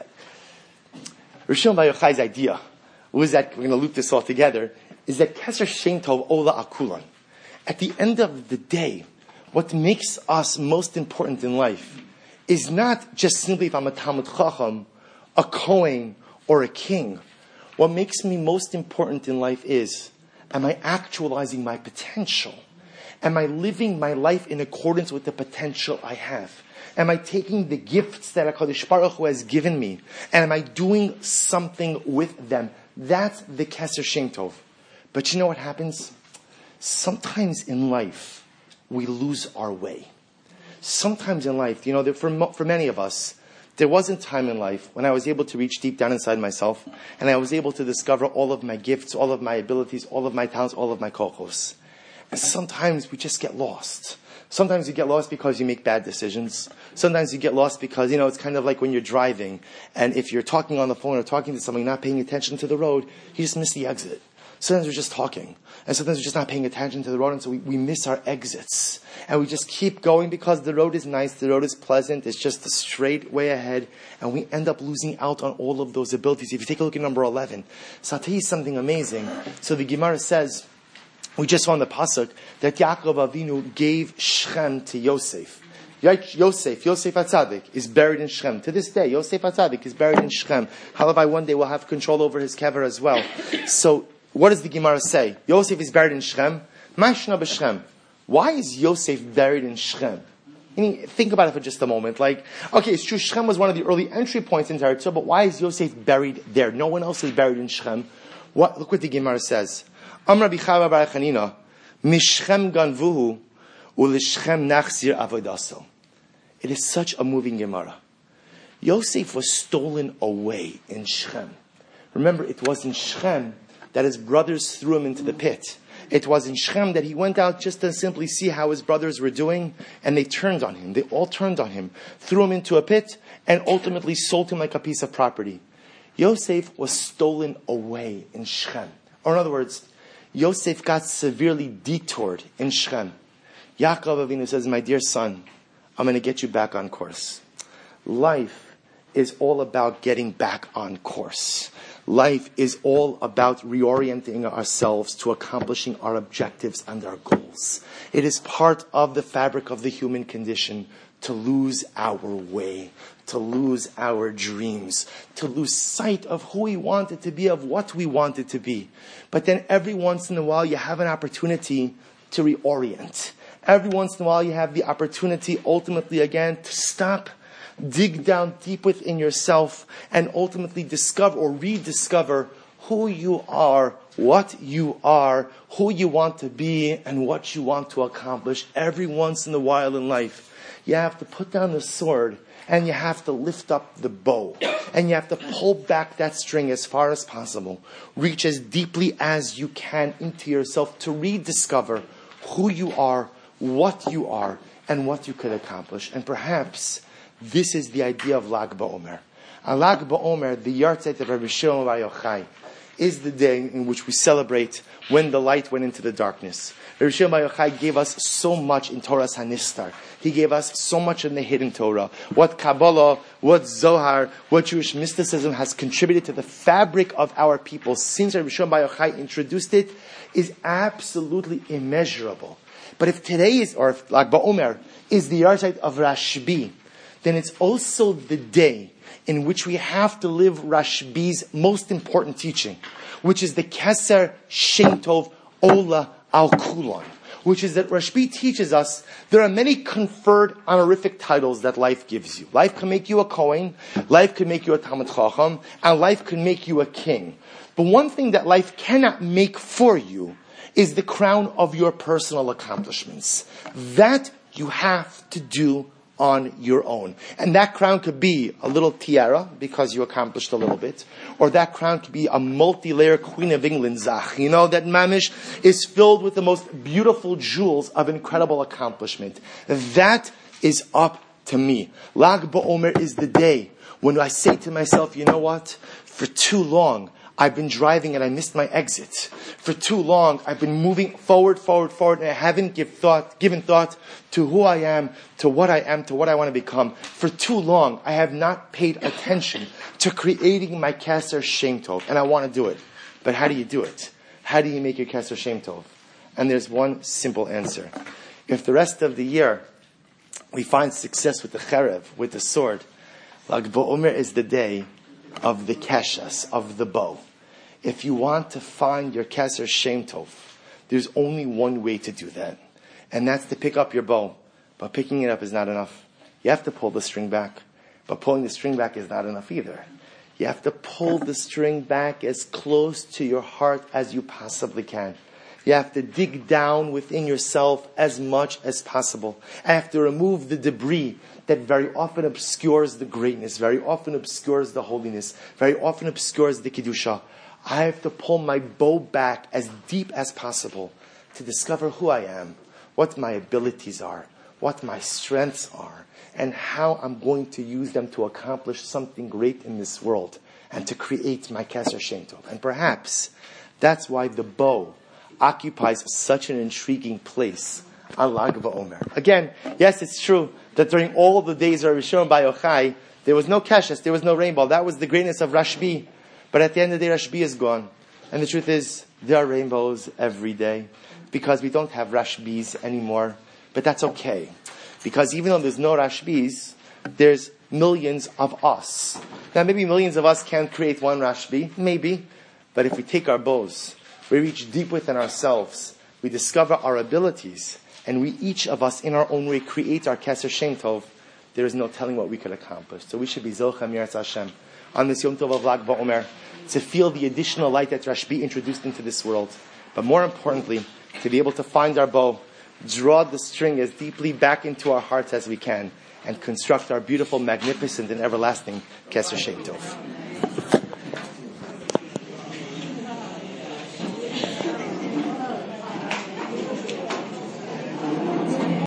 Yochai's idea was that, we're going to loop this all together, is that Keser Shem Tov Ola Akulan. At the end of the day, what makes us most important in life is not just simply if I'm a Talmud Chacham, a Kohen, or a king. What makes me most important in life is, am I actualizing my potential? Am I living my life in accordance with the potential I have? Am I taking the gifts that HaKadosh Baruch Hu has given me, and am I doing something with them? That's the Keser Shem Tov. But you know what happens? Sometimes in life, we lose our way. Sometimes in life, for many of us, there wasn't time in life when I was able to reach deep down inside myself, and I was able to discover all of my gifts, all of my abilities, all of my talents, all of my kochos. And sometimes we just get lost. Sometimes you get lost because you make bad decisions. Sometimes you get lost because, it's kind of like when you're driving, and if you're talking on the phone or talking to somebody, not paying attention to the road, you just miss the exit. Sometimes we're just talking, and sometimes we're just not paying attention to the road, and so we miss our exits. And we just keep going because the road is nice, the road is pleasant, it's just a straight way ahead, and we end up losing out on all of those abilities. If you take a look at number 11, so I'll tell you something amazing. So the Gemara says, we just saw in the pasuk that Yaakov Avinu gave Shechem to Yosef. Yosef HaTzadik is buried in Shechem. To this day, Yosef HaTzadik is buried in Shechem. However, one day we'll have control over his kever as well. So, what does the Gemara say? Yosef is buried in Shechem. Mashna b'Shechem. Why is Yosef buried in Shechem? Think about it for just a moment. Okay, it's true, Shechem was one of the early entry points into Eretz, but why is Yosef buried there? No one else is buried in Shechem. Look what the Gemara says. Amar Bichava Bar Chanina, Mishchem ganvuhu, u'lishchem nachzir avodaso. It is such a moving Gemara. Yosef was stolen away in Shechem. Remember, it was in Shechem that his brothers threw him into the pit. It was in Shechem that he went out just to simply see how his brothers were doing, and they turned on him. They all turned on him, threw him into a pit, and ultimately sold him like a piece of property. Yosef was stolen away in Shechem. Or in other words, Yosef got severely detoured in Shechem. Yaakov Avinu says, my dear son, I'm going to get you back on course. Life is all about getting back on course. Life is all about reorienting ourselves to accomplishing our objectives and our goals. It is part of the fabric of the human condition to lose our way, to lose our dreams, to lose sight of who we wanted to be, of what we wanted to be. But then every once in a while you have an opportunity to reorient. Every once in a while you have the opportunity ultimately again to stop, dig down deep within yourself, and ultimately discover or rediscover who you are, what you are, who you want to be, and what you want to accomplish. Every once in a while in life, you have to put down the sword and you have to lift up the bow. And you have to pull back that string as far as possible. Reach as deeply as you can into yourself to rediscover who you are, what you are, and what you could accomplish. And perhaps this is the idea of Lag BaOmer. On Lag BaOmer, the Yartzeit of Rabbi Shimon Bar Yochai, is the day in which we celebrate when the light went into the darkness. Rabbi Shimon Bar Yochai gave us so much in Torah's Hanistar. He gave us so much in the hidden Torah. What Kabbalah, what Zohar, what Jewish mysticism has contributed to the fabric of our people since Rabbi Shimon Bar Yochai introduced it is absolutely immeasurable. But if today is, or if Lag BaOmer is the Yartzeit of Rashbi, then it's also the day in which we have to live Rashbi's most important teaching, which is the Keser Shem Tov Ola Al Kulon, which is that Rashbi teaches us there are many conferred honorific titles that life gives you. Life can make you a Kohen, life can make you a Talmid Chacham, and life can make you a king. But one thing that life cannot make for you is the crown of your personal accomplishments. That you have to do on your own. And that crown could be a little tiara, because you accomplished a little bit, or that crown could be a multi-layer Queen of England Zach. You know, that mamish is filled with the most beautiful jewels of incredible accomplishment. That is up to me. Lag BaOmer is the day when I say to myself, you know what? For too long, I've been driving and I missed my exit. For too long, I've been moving forward, and I haven't given thought to who I am, to what I want to become. For too long, I have not paid attention to creating my Keser Shem Tov, and I want to do it. But how do you do it? How do you make your Keser Shem Tov? And there's one simple answer. If the rest of the year we find success with the cherev, with the sword, Lag BaOmer is the day of the keshas, of the bow. If you want to find your Keser Shem Tov, there's only one way to do that. And that's to pick up your bow. But picking it up is not enough. You have to pull the string back. But pulling the string back is not enough either. You have to pull the string back as close to your heart as you possibly can. You have to dig down within yourself as much as possible. I have to remove the debris that very often obscures the greatness, very often obscures the holiness, very often obscures the Kedusha. I have to pull my bow back as deep as possible to discover who I am, what my abilities are, what my strengths are, and how I'm going to use them to accomplish something great in this world and to create my Keser Shem Tov. And perhaps that's why the bow occupies such an intriguing place on Lag BaOmer. Again, yes, it's true that during all the days of Rishon Bar Yochai, there was no keshes, there was no rainbow. That was the greatness of Rashbi. But at the end of the day, Rashbi is gone. And the truth is, there are rainbows every day, because we don't have Rashbis anymore. But that's okay. Because even though there's no Rashbis, there's millions of us. Now maybe millions of us can't create one Rashbi, maybe. But if we take our bows, we reach deep within ourselves, we discover our abilities, and we each of us in our own way create our Keser Shem Tov, there is no telling what we could accomplish. So we should be Zocha Mirat Hashem on this Yom Tov of Lag BaOmer to feel the additional light that Rashbi introduced into this world. But more importantly, to be able to find our bow, draw the string as deeply back into our hearts as we can, and construct our beautiful, magnificent, and everlasting Keser Shem Tov.